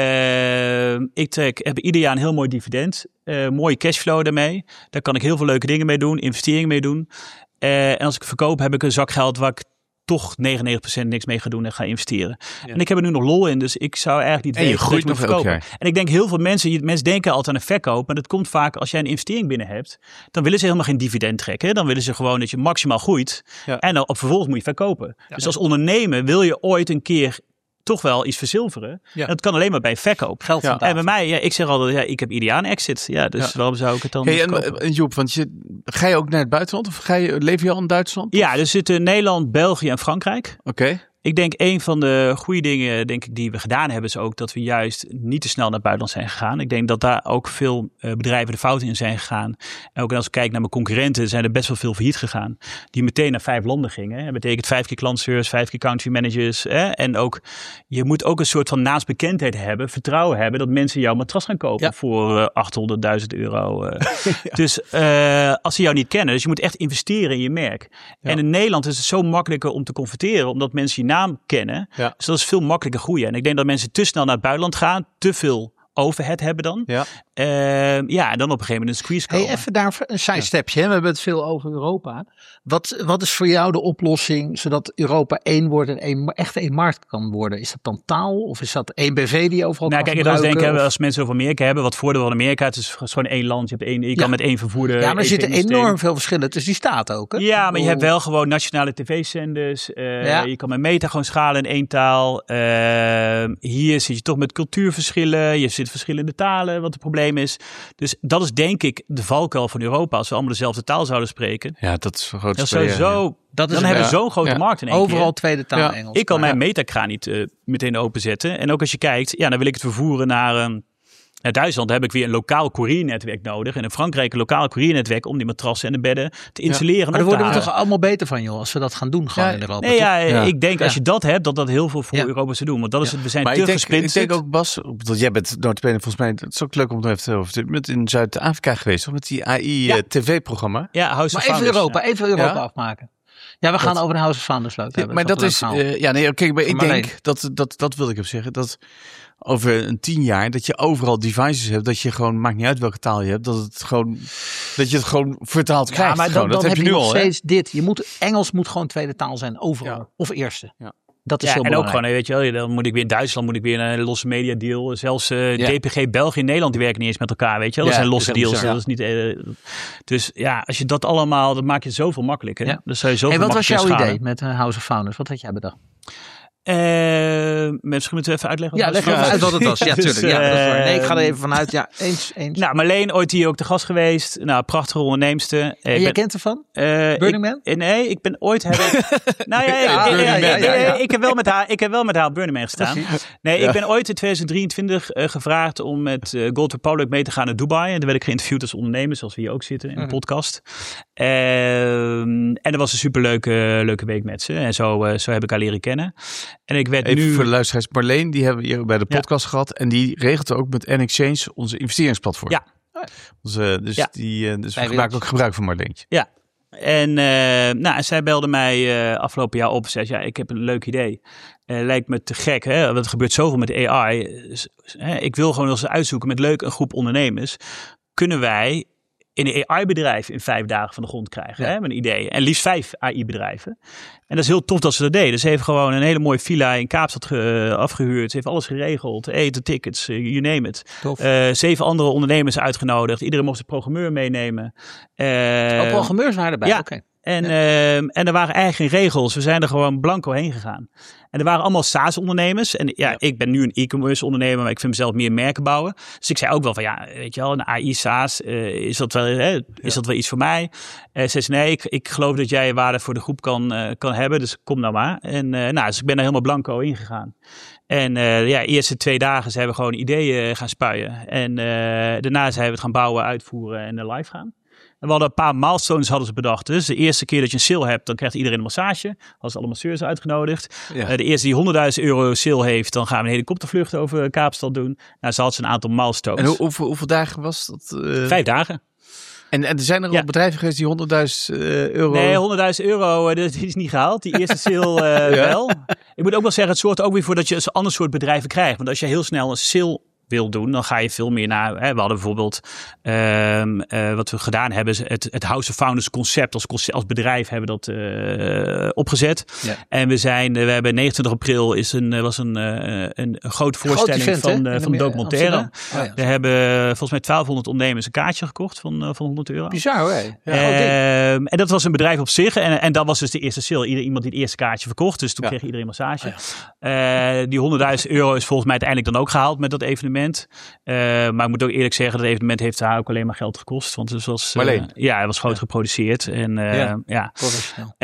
S1: Uh, ik trek, heb ieder jaar een heel mooi dividend. Uh, mooie cashflow daarmee. Daar kan ik heel veel leuke dingen mee doen. Investeringen mee doen. Uh, en als ik verkoop, heb ik een zak geld waar ik toch negenennegentig procent niks mee ga doen en ga investeren. Ja. En ik heb er nu nog lol in, dus ik zou eigenlijk niet
S3: en je
S1: weten
S3: groeit
S1: dat ik
S3: nog
S1: moet
S3: elk
S1: verkopen.
S3: jaar.
S1: En ik denk heel veel mensen, mensen denken altijd aan een verkoop, maar dat komt vaak als jij een investering binnen hebt, dan willen ze helemaal geen dividend trekken. Dan willen ze gewoon dat je maximaal groeit
S3: Ja.
S1: en dan op vervolgens moet je verkopen.
S2: Ja.
S1: Dus als ondernemer wil je ooit een keer toch wel iets verzilveren.
S2: Ja.
S1: En dat kan alleen maar bij verkoop.
S2: Geld van
S3: Ja.
S2: tafel.
S1: En bij mij, ja, ik zeg altijd, ja, ik heb ieder jaar een exit. Ja, dus
S3: Ja.
S1: waarom zou ik het dan
S3: Hey,
S1: verkopen?
S3: en, en Joep, want je, ga je ook naar het buitenland of ga je, leef je al in Duitsland?
S1: Ja, er zitten Nederland, België en Frankrijk.
S3: Oké. Okay.
S1: Ik denk een van de goede dingen denk ik, die we gedaan hebben is ook dat we juist niet te snel naar het buitenland zijn gegaan. Ik denk dat daar ook veel uh, bedrijven de fout in zijn gegaan. En ook als ik kijk naar mijn concurrenten zijn er best wel veel failliet gegaan. Die meteen naar vijf landen gingen. Dat betekent vijf keer klantservice, vijf keer country managers. Hè? En ook, je moet ook een soort van naamsbekendheid hebben, vertrouwen hebben dat mensen jouw matras gaan kopen
S2: Ja.
S1: voor uh, achthonderdduizend euro. Uh. ja. Dus uh, als ze jou niet kennen, dus je moet echt investeren in je merk. Ja. En in Nederland is het zo makkelijker om te converteren, omdat mensen je naam kennen. Ja. Dus dat is veel makkelijker groeien. En ik denk dat mensen te snel naar het buitenland gaan, te veel overhead hebben dan. Ja, uh, ja en dan op een gegeven moment een squeeze komen.
S2: Hey, even daar een sidestepje. Ja. We hebben het veel over Europa. Wat, wat is voor jou de oplossing zodat Europa één wordt en één, echt één markt kan worden? Is dat dan taal of is dat één B V die je overal
S1: nou,
S2: kan
S1: kijk,
S2: gebruiken?
S1: Dat is denk ik,
S2: of...
S1: als mensen over Amerika hebben, wat voordeel van Amerika, het is gewoon één land. Je, hebt één, je ja. kan met één vervoerder.
S2: Ja, maar er zitten enorm veel verschillen tussen die staten ook. Hè?
S1: Ja, maar je hebt wel gewoon nationale tv-zenders. Uh, ja. Je kan met meta gewoon schalen in één taal. Uh, hier zit je toch met cultuurverschillen. Je zit verschillende talen, wat het probleem is. Dus dat is denk ik de valkuil van Europa. Als we allemaal dezelfde taal zouden spreken.
S3: Ja, dat is een groot
S1: dat sowieso. Ja. Dat is dan hebben we ja. zo'n grote ja. markt in één
S2: Overal
S1: keer.
S2: tweede taal ja. Engels.
S1: Ik kan mijn
S2: ja.
S1: metakraan niet uh, meteen openzetten. En ook als je kijkt, ja, dan wil ik het vervoeren naar... Um, In Duitsland heb ik weer een lokaal couriernetwerk nodig. En in Frankrijk een lokaal couriernetwerk om die matrassen en de bedden te installeren.
S2: Ja. Maar daar worden we toch allemaal beter van, joh, als we dat gaan doen gewoon
S1: ja,
S2: in Europa.
S1: Nee, ja,
S2: ja,
S1: ik denk als je dat hebt, dat dat heel veel voor
S2: ja.
S1: Europa zou doen. Want dat is het, we zijn
S3: maar
S1: te
S3: ik denk,
S1: gesplinterd.
S3: Ik denk ook, Bas, dat jij bent notabene volgens mij, het is ook leuk om het even te over te hebben, met in Zuid-Afrika geweest, of met die A I-T V-programma.
S1: Ja, House
S2: maar
S1: of
S2: even
S1: Founders,
S2: Europa,
S1: ja.
S2: even Europa
S3: ja?
S2: afmaken. Ja, we gaan dat, over de House of Founders leuk hebben.
S3: Ja, maar dat is, uh, ja, nee, oké, maar ik
S2: maar
S3: denk,
S2: nee.
S3: dat, dat, dat wil ik even zeggen, dat over een tien jaar, dat je overal devices hebt, dat je gewoon, maakt niet uit welke taal je hebt, dat het gewoon, dat je het gewoon vertaald
S2: ja,
S3: krijgt.
S2: Maar
S3: gewoon.
S2: dan, dan
S3: dat heb je nu
S2: nog
S3: al,
S2: steeds hè? Dit. Je moet, Engels moet gewoon tweede taal zijn, overal. Ja. Of eerste. Ja. Dat is
S1: ja,
S2: heel
S1: en
S2: belangrijk.
S1: ook gewoon, weet je wel, dan moet ik weer in Duitsland moet ik weer een losse media deal. Zelfs uh,
S3: ja.
S1: D P G België en Nederland die werken niet eens met elkaar, weet je wel. Dat ja, zijn losse deals.
S2: Bizar, ja.
S1: Dat is niet, uh, dus ja, als je dat allemaal, dat maakt je zoveel makkelijker. Ja. Dus zou je zoveel
S2: hey, wat was jouw
S1: schalen.
S2: idee met uh, House of Founders? Wat had jij bedacht?
S1: Uh, misschien moeten we even uitleggen.
S2: Ja, leg even uit wat het was. Ja, tuurlijk.
S1: dus,
S2: ja, dat is waar. Nee, ik ga er
S1: uh,
S2: even vanuit. Ja, eens, eens.
S1: Nou, Marleen, ooit hier ook te gast geweest. Nou, prachtige onderneemster.
S2: En jij ben, kent ervan?
S1: Uh,
S2: Burning Man?
S1: Ik, nee, ik ben ooit... Heb ik, nou ja, ja, ja, ja, ja, ja, ja. Ik, heb wel met haar, ik heb wel met haar op Burning Man gestaan. Precies. Nee, ja. Ik ben ooit in twintig drieëntwintig uh, gevraagd om met uh, Gold Republic mee te gaan naar Dubai. En daar werd ik geïnterviewd als ondernemer, zoals we hier ook zitten in de mm-hmm. podcast. Uh, en dat was een superleuke leuke week met ze. En zo, uh, zo heb ik haar leren kennen. En ik werd
S3: Even
S1: nu...
S3: voor de luisteraars. Marleen, die hebben we hier bij de podcast ja. gehad. En die regelt ook met N-Exchange onze investeringsplatform.
S1: Ja.
S3: Onze, dus
S1: ja.
S3: die, uh, dus we maken ook gebruik van Marleentje.
S1: Ja. En uh, nou, zij belde mij uh, afgelopen jaar op en zei, ja, ik heb een leuk idee. Uh, lijkt me te gek, hè? Want er gebeurt zoveel met A I. Dus, hè, ik wil gewoon eens uitzoeken met leuk een groep ondernemers. Kunnen wij in een A I-bedrijf in vijf dagen van de grond krijgen? Ja. Hè, met een idee. En liefst vijf A I-bedrijven. En dat is heel tof dat ze dat deden. Ze heeft gewoon een hele mooie villa in Kaapstad ge- afgehuurd. Ze heeft alles geregeld. Eten, tickets, uh, you name it. Uh, zeven andere ondernemers uitgenodigd. Iedereen mocht zijn programmeur meenemen.
S2: Uh, oh, programmeurs waren erbij?
S1: Ja.
S2: Okay.
S1: En, ja. uh, en er waren eigenlijk geen regels. We zijn er gewoon blanco heen gegaan. En er waren allemaal SaaS-ondernemers. En ja, ja, ik ben nu een e-commerce ondernemer, maar ik vind mezelf meer merken bouwen. Dus ik zei ook wel van, ja, weet je wel, een A I-SaaS, uh, is, dat wel, hè, is ja. dat wel iets voor mij? Uh, ze zei, nee, ik, ik geloof dat jij waarde voor de groep kan, uh, kan hebben, dus kom nou maar. En uh, nou, dus ik ben er helemaal blanco in gegaan. En uh, ja, de eerste twee dagen zijn we gewoon ideeën gaan spuien. En uh, daarna zijn we het gaan bouwen, uitvoeren en uh, live gaan. En we hadden een paar milestones hadden ze bedacht. Dus de eerste keer dat je een sale hebt, dan krijgt iedereen een massage. Hadden ze alle masseurs uitgenodigd. Ja. Uh, de eerste die honderdduizend euro sale heeft, dan gaan we een helikoptervlucht over Kaapstad doen. Nou, ze hadden ze een aantal milestones.
S3: En hoe, hoeveel, hoeveel dagen was dat? Uh...
S1: Vijf dagen.
S3: En, en er zijn er al ja. bedrijven geweest die honderdduizend euro...
S1: Nee, honderdduizend euro, uh, dat is niet gehaald. Die eerste sale uh, ja. wel. Ik moet ook wel zeggen, het zorgt ook weer voor dat je een ander soort bedrijven krijgt. Want als je heel snel een sale wil doen, dan ga je veel meer naar... Hè, we hadden bijvoorbeeld, um, uh, wat we gedaan hebben, het, het House of Founders concept als, concept, als bedrijf hebben dat uh, opgezet. Ja. En we zijn, we hebben negenentwintig april is een, was een, uh, een, een grote voorstelling Groot event, van, uh, van de documentaire. Oh, ja. We hebben volgens mij twaalfhonderd ondernemers een kaartje gekocht van, uh, van honderd euro.
S2: Bizar hoor. Ja,
S1: uh, en dat was een bedrijf op zich. En, en dat was dus de eerste sale. Ieder, iemand die het eerste kaartje verkocht. Dus toen ja. kreeg iedereen massage. Oh, ja. uh, die honderdduizend euro is volgens mij uiteindelijk dan ook gehaald met dat evenement. Uh, maar ik moet ook eerlijk zeggen, dat evenement heeft haar ook alleen maar geld gekost. Want het was, uh, ja, het was groot ja. geproduceerd. En, uh, ja, ja.
S2: professioneel.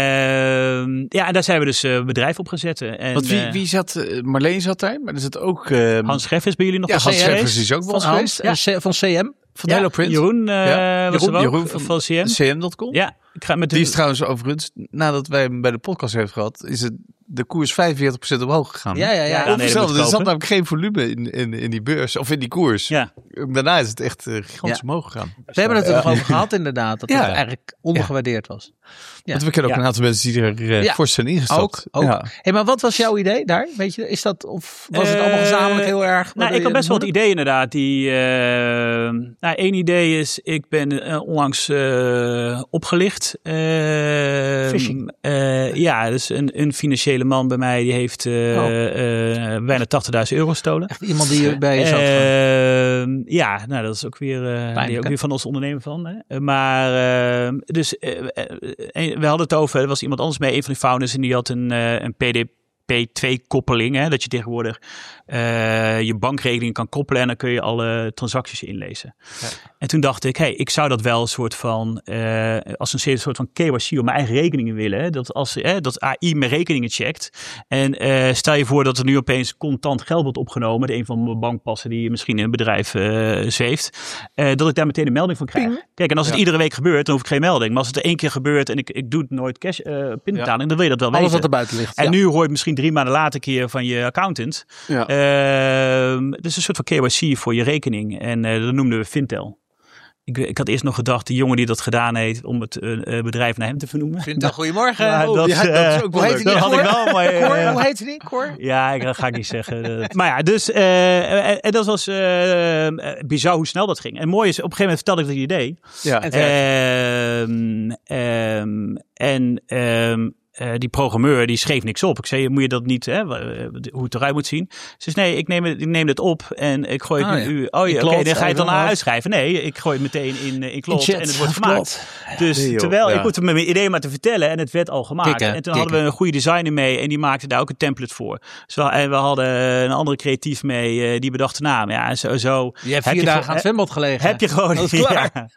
S1: Uh, ja, en daar zijn we dus uh, bedrijf op gezet. En,
S3: Want wie, wie zat, uh, Marleen zat daar, maar er zat ook... Uh,
S1: Hans Scheffers bij jullie nog?
S3: Ja, Hans Scheffers is ook wel geweest.
S2: Ja. Van C M.
S3: Van ja, Helloprint.
S1: Jeroen, uh, ja. was Jeroen, Jeroen van, van C M.
S3: C M punt com.
S1: Ja, ik ga met
S3: die is trouwens overigens, nadat wij hem bij de podcast hebben gehad, is het de koers vijfenveertig procent omhoog gegaan.
S2: Ja, ja, ja.
S1: ja
S3: nee, er zat namelijk geen volume in, in, in die beurs, of in die koers. Ja. Daarna is het echt uh, gigantisch ja. omhoog gegaan.
S2: We hebben het er nog ja. over gehad inderdaad, dat ja. het eigenlijk ondergewaardeerd was.
S3: Ja. Want we kennen ook ja. een aantal mensen die er uh, ja. fors zijn ingestapt.
S2: Ook, ook. Ja. Hey, maar wat was jouw idee daar? Weet je, is dat, of was uh, het allemaal gezamenlijk heel erg?
S1: Nou, ik had best wel het idee inderdaad. Die, uh, nou, één idee is, ik ben uh, onlangs uh, opgelicht. Uh,
S2: Phishing.
S1: Uh, ja, dus een, een financiële man bij mij, die heeft uh, oh. uh, bijna tachtigduizend euro gestolen.
S2: Echt iemand die bij je zat?
S1: Uh, ja, nou dat is ook weer, uh, die ook weer van ons ondernemer van. Hè. Maar, uh, dus uh, uh, we hadden het over, er was iemand anders mee, een van de founders, en die had een, uh, een P D P twee koppeling, hè, dat je tegenwoordig uh, je bankrekening kan koppelen en dan kun je alle transacties inlezen. Ja. En toen dacht ik, hey, ik zou dat wel een soort van, uh, als een soort van K Y C op mijn eigen rekeningen willen. Hè, dat als hè, dat A I mijn rekeningen checkt. En uh, stel je voor dat er nu opeens contant geld wordt opgenomen, de een van mijn bankpassen die misschien in een bedrijf uh, zweeft, uh, dat ik daar meteen een melding van krijg. Ping. Kijk, en als het ja. iedere week gebeurt, dan hoef ik geen melding. Maar als het er één keer gebeurt en ik, ik doe het nooit cash uh, pinbetaling, ja. dan wil je dat wel
S2: Alles
S1: weten.
S2: wat er buiten ligt.
S1: En
S2: ja.
S1: nu hoor je misschien drie maanden later een keer van je accountant. Ja. Uh, dus een soort van K Y C voor je rekening. En uh, dat noemden we Fintel. Ik, ik had eerst nog gedacht, de jongen die dat gedaan heeft, om het uh, bedrijf naar hem te vernoemen.
S2: Fintel, goedemorgen.
S1: Ja,
S2: oh,
S1: dat,
S2: ja, dat is ook wel leuk.
S1: Dat had ik wel. Maar, uh,
S2: Cor, hoe heet die? Cor?
S1: Ja, ik, dat ga ik niet zeggen. Maar ja, dus uh, en dat was uh, bizar hoe snel dat ging. En mooi is, op een gegeven moment vertelde ik dat idee. Ja. Um, um, en um, Uh, die programmeur die schreef niks op. Ik zei, moet je dat niet, hè, hoe het eruit moet zien? Ze zei, nee, ik neem het, ik neem het op en ik gooi het
S2: oh,
S1: nu.
S2: Ja.
S1: Oh ja, oké, okay, dan ga je het dan
S2: uit.
S1: uitschrijven. Nee, ik gooi het meteen in, in Claude en het wordt
S2: of
S1: gemaakt.
S2: Claude.
S1: Dus nee, terwijl, ja. ik hoefde mijn idee maar te vertellen en het werd al gemaakt. Kikken, en toen kikken. hadden we een goede designer mee en die maakte daar ook een template voor. Dus we, en we hadden een andere creatief mee, uh, die bedacht de naam. Ja, zo, zo.
S2: Je hebt vier dagen aan het zwembad gelegen.
S1: Heb je gewoon,
S2: dat is klaar.
S1: Ja.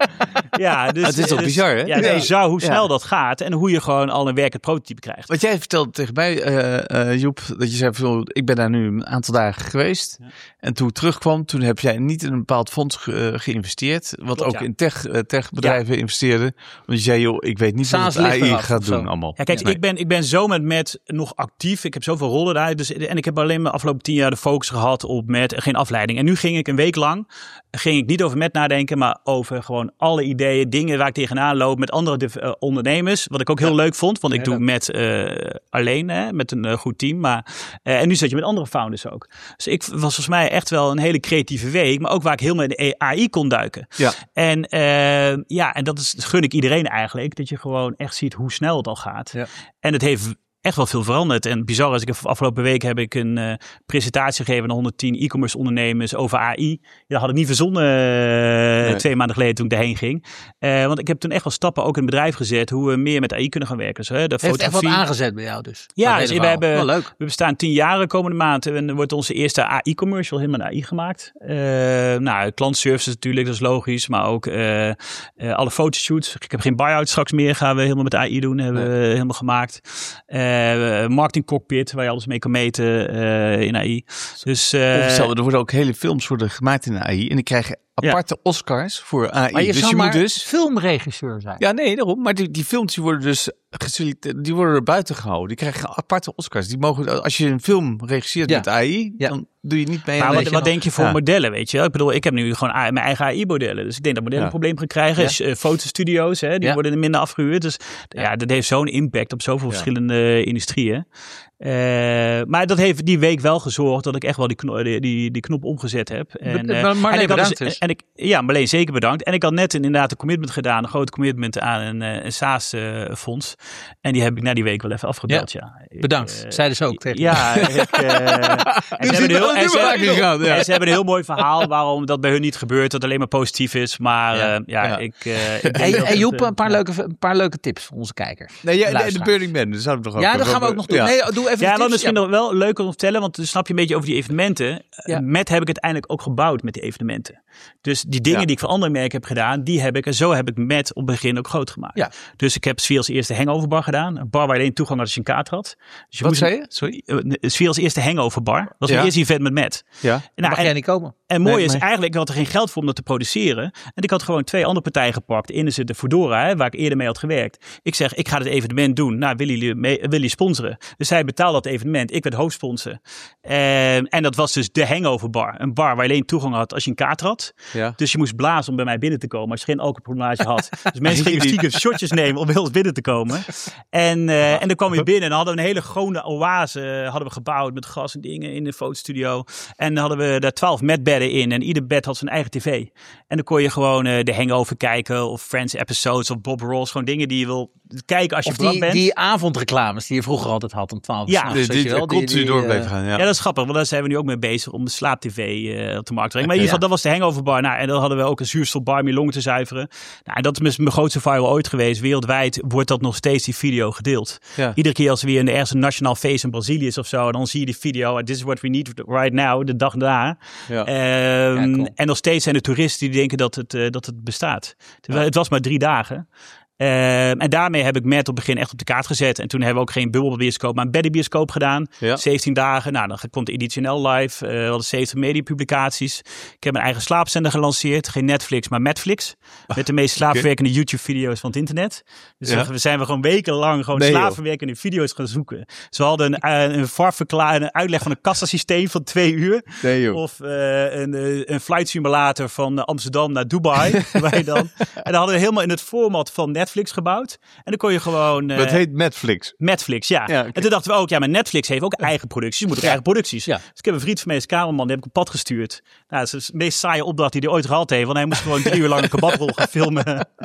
S1: Ja, dus,
S3: het is toch
S1: dus,
S3: bizar, hè?
S1: Ja, het is
S3: Ja.
S1: bizar hoe snel
S3: Ja.
S1: dat gaat en hoe je gewoon al een werkend prototype krijgt.
S3: Wat jij vertelde tegen mij, uh, uh, Joep, dat je zei, veel, ik ben daar nu een aantal dagen geweest. Ja. En toen ik terugkwam, toen heb jij niet in een bepaald fonds ge, uh, geïnvesteerd. Wat Klopt, ook ja. in tech, uh, techbedrijven ja. investeerde. Want je zei, joh, ik weet niet
S2: Saas
S3: wat A I
S2: eraf,
S3: gaat doen allemaal.
S1: Ja, kijk, nee. ik, ben, ik ben zo met, met nog actief. Ik heb zoveel rollen daar. Dus, en ik heb alleen de afgelopen tien jaar de focus gehad op met geen afleiding. En nu ging ik een week lang, ging ik niet over met nadenken, maar over gewoon alle ideeën, dingen waar ik tegenaan loop met andere uh, ondernemers. Wat ik ook heel ja. leuk vond, want ik ja, doe dat... met uh, alleen, hè, met een uh, goed team. Maar, uh, en nu zat je met andere founders ook. Dus ik was volgens mij echt wel een hele creatieve week, maar ook waar ik helemaal in de A I kon duiken.
S3: Ja.
S1: En uh, ja, en dat, is, dat gun ik iedereen eigenlijk, dat je gewoon echt ziet hoe snel het al gaat. Ja. En het heeft echt wel veel veranderd. En bizar is, ik heb afgelopen week heb ik een uh, presentatie gegeven aan honderdtien e-commerce ondernemers over A I. Ja, dat had ik niet verzonnen uh, nee. twee maanden geleden toen ik daarheen ging. Uh, want ik heb toen echt wel stappen ook in het bedrijf gezet hoe we meer met A I kunnen gaan werken. Dus, hè, de
S2: heeft
S1: fotografie.
S2: echt wat aangezet bij jou dus.
S1: Ja, dus we, hebben,
S2: wel leuk.
S1: we bestaan tien jaar komende maand en er wordt onze eerste A I-commercial helemaal in A I gemaakt. Uh, nou, klantservices natuurlijk, dat is logisch. Maar ook uh, uh, alle fotoshoots. Ik heb geen buy-out straks meer, gaan we helemaal met A I doen. Hebben nee. we helemaal gemaakt. Uh, Uh, marketing cockpit, waar je alles mee kan meten uh, in A I. Dus, uh,
S3: er worden ook hele films worden gemaakt in A I en die krijgen aparte ja. Oscars voor A I.
S2: Maar je
S3: dus
S2: zou
S3: je
S2: maar
S3: moet dus
S2: filmregisseur zijn.
S3: Ja, nee, daarom. Maar die, die films die worden dus die worden er buiten gehouden. Die krijgen aparte Oscars. Die mogen, als je een film regisseert ja. met A I, ja. dan doe je niet mee.
S1: Maar
S3: aan
S1: wat,
S3: wat
S1: nog, denk je voor ja. modellen, weet je? Ik bedoel, ik heb nu gewoon mijn eigen A I-modellen. Dus ik denk dat modellen ja. een probleem gaan krijgen. Ja. Uh, fotostudio's, hè, die ja. worden minder afgehuurd. Dus ja. ja, dat heeft zo'n impact op zoveel ja. verschillende industrieën. Uh, maar dat heeft die week wel gezorgd dat ik echt wel die, kno- die, die, die knop omgezet heb. En, uh,
S2: maar
S1: en ik
S2: bedankt
S1: dus, en ik, ja, Marleen zeker bedankt. En ik had net inderdaad een commitment gedaan, een groot commitment aan een, een SaaS-fonds. Uh, en die heb ik na die week wel even afgebeld. Ja. Ja. Ik,
S2: bedankt, uh, zeiden ze ook tegen
S1: Ja, ik, uh, en, ze hebben heel, en, ze, gegaan, ja. en ze hebben een heel mooi verhaal waarom dat bij hun niet gebeurt, dat alleen maar positief is. Maar ja, uh, ja, ja. ik... Uh, ik
S2: hey, hey Joep, een paar, ja. leuke, een paar leuke tips voor onze kijkers.
S3: Nee, ja, de, de Burning Man, dat zouden we toch ook
S2: Ja, dat gaan we ook nog doen. Ja. Nee, doe even
S1: ja, wat misschien ja. nog wel leuk om te vertellen, want dan snap je een beetje over die evenementen. Ja. Met heb ik uiteindelijk ook gebouwd met die evenementen. Dus die dingen ja. die ik voor andere merken heb gedaan, die heb ik, en zo heb ik met op het begin ook groot gemaakt. Ja. Dus ik heb Sfeer's eerste hangoverbar gedaan. Een bar waar je alleen toegang had als je een kaart had. Dus je
S3: Wat
S1: moest,
S3: zei je? Sorry?
S1: Sfeer's eerste hangoverbar. Dat was
S3: ja.
S1: mijn eerste event met Matt.
S3: Ja.
S1: Nou,
S2: mag jij niet komen?
S1: En mooi
S3: nee,
S1: is
S3: nee.
S1: eigenlijk, ik had er geen geld voor om dat te produceren. En ik had gewoon twee andere partijen gepakt. De ene zit de Foodora, hè, waar ik eerder mee had gewerkt. Ik zeg, ik ga dit evenement doen. Nou, willen jullie, mee, willen jullie sponsoren? Dus zij betaalde dat evenement. Ik werd hoofdsponsor. En, en dat was dus de Hangover Bar. Een bar waar je alleen toegang had als je een kaart had. Ja. Dus je moest blazen om bij mij binnen te komen als je geen alcoholpromage had. Dus mensen gingen stiekem shotjes nemen om bij ons binnen te komen. En, uh, en dan kwam je binnen en dan hadden we een hele groene oase uh, hadden we gebouwd met gas en dingen in de fotostudio. En dan hadden we daar twaalf matbedden in en ieder bed had zijn eigen tv. En dan kon je gewoon uh, de Hangover kijken of Friends episodes of Bob Ross. Gewoon dingen die je wil kijken als je
S2: brak
S1: bent.
S2: Die avondreclames die je vroeger altijd had om twaalf uur.
S1: Ja,
S2: s'nachts,
S3: die, die, die continu door bleef gaan. Ja.
S1: ja, dat is grappig, want daar zijn we nu ook mee bezig om de slaap-tv uh, op de markt te brengen. Maar in ieder geval, ja. dat was de Hangoverbar. Nou, en dan hadden we ook een zuurstofbar om je longen te zuiveren. Nou, en dat is mijn grootste viral ooit geweest. Wereldwijd wordt dat nog steeds die video gedeeld. Ja. Iedere keer als er weer een ergens een nationaal feest in Brazilië is of zo, dan zie je die video. This is what we need right now, de dag na. Ja. Um, ja, cool. En nog steeds zijn er toeristen die denken dat het, uh, dat het bestaat. Terwijl ja. het was maar drie dagen. Uh, en daarmee heb ik Matt op het begin echt op de kaart gezet. En toen hebben we ook geen bubbelbioscoop, maar een beddenbioscoop gedaan. Ja. zeventien dagen. Nou, dan komt de Editie N L live. Uh, we hadden zeventig mediapublicaties. Ik heb mijn eigen slaapzender gelanceerd. Geen Netflix, maar Madflix. Met de meest slaapverwerkende okay. YouTube-video's van het internet. Dus ja. we zijn we gewoon wekenlang gewoon nee, slaapverwerkende video's gaan zoeken. Dus we hadden een, een, een, een uitleg van een kassasysteem van twee uur.
S3: Nee,
S1: of uh, een, een flight simulator van Amsterdam naar Dubai. wij dan. En dan hadden we helemaal in het format van Netflix Netflix gebouwd. En dan kon je gewoon... Uh,
S3: dat heet Netflix.
S1: Netflix, ja. ja okay. En toen dachten we ook, ja, maar Netflix heeft ook eigen producties. Je moet ook ja. eigen producties. Ja. Dus ik heb een vriend van mij als kamerman, die heb ik op pad gestuurd. Nou, dat is de meest saaie opdracht die hij ooit gehad heeft. Want hij moest gewoon drie uur lang een kebabrol gaan filmen.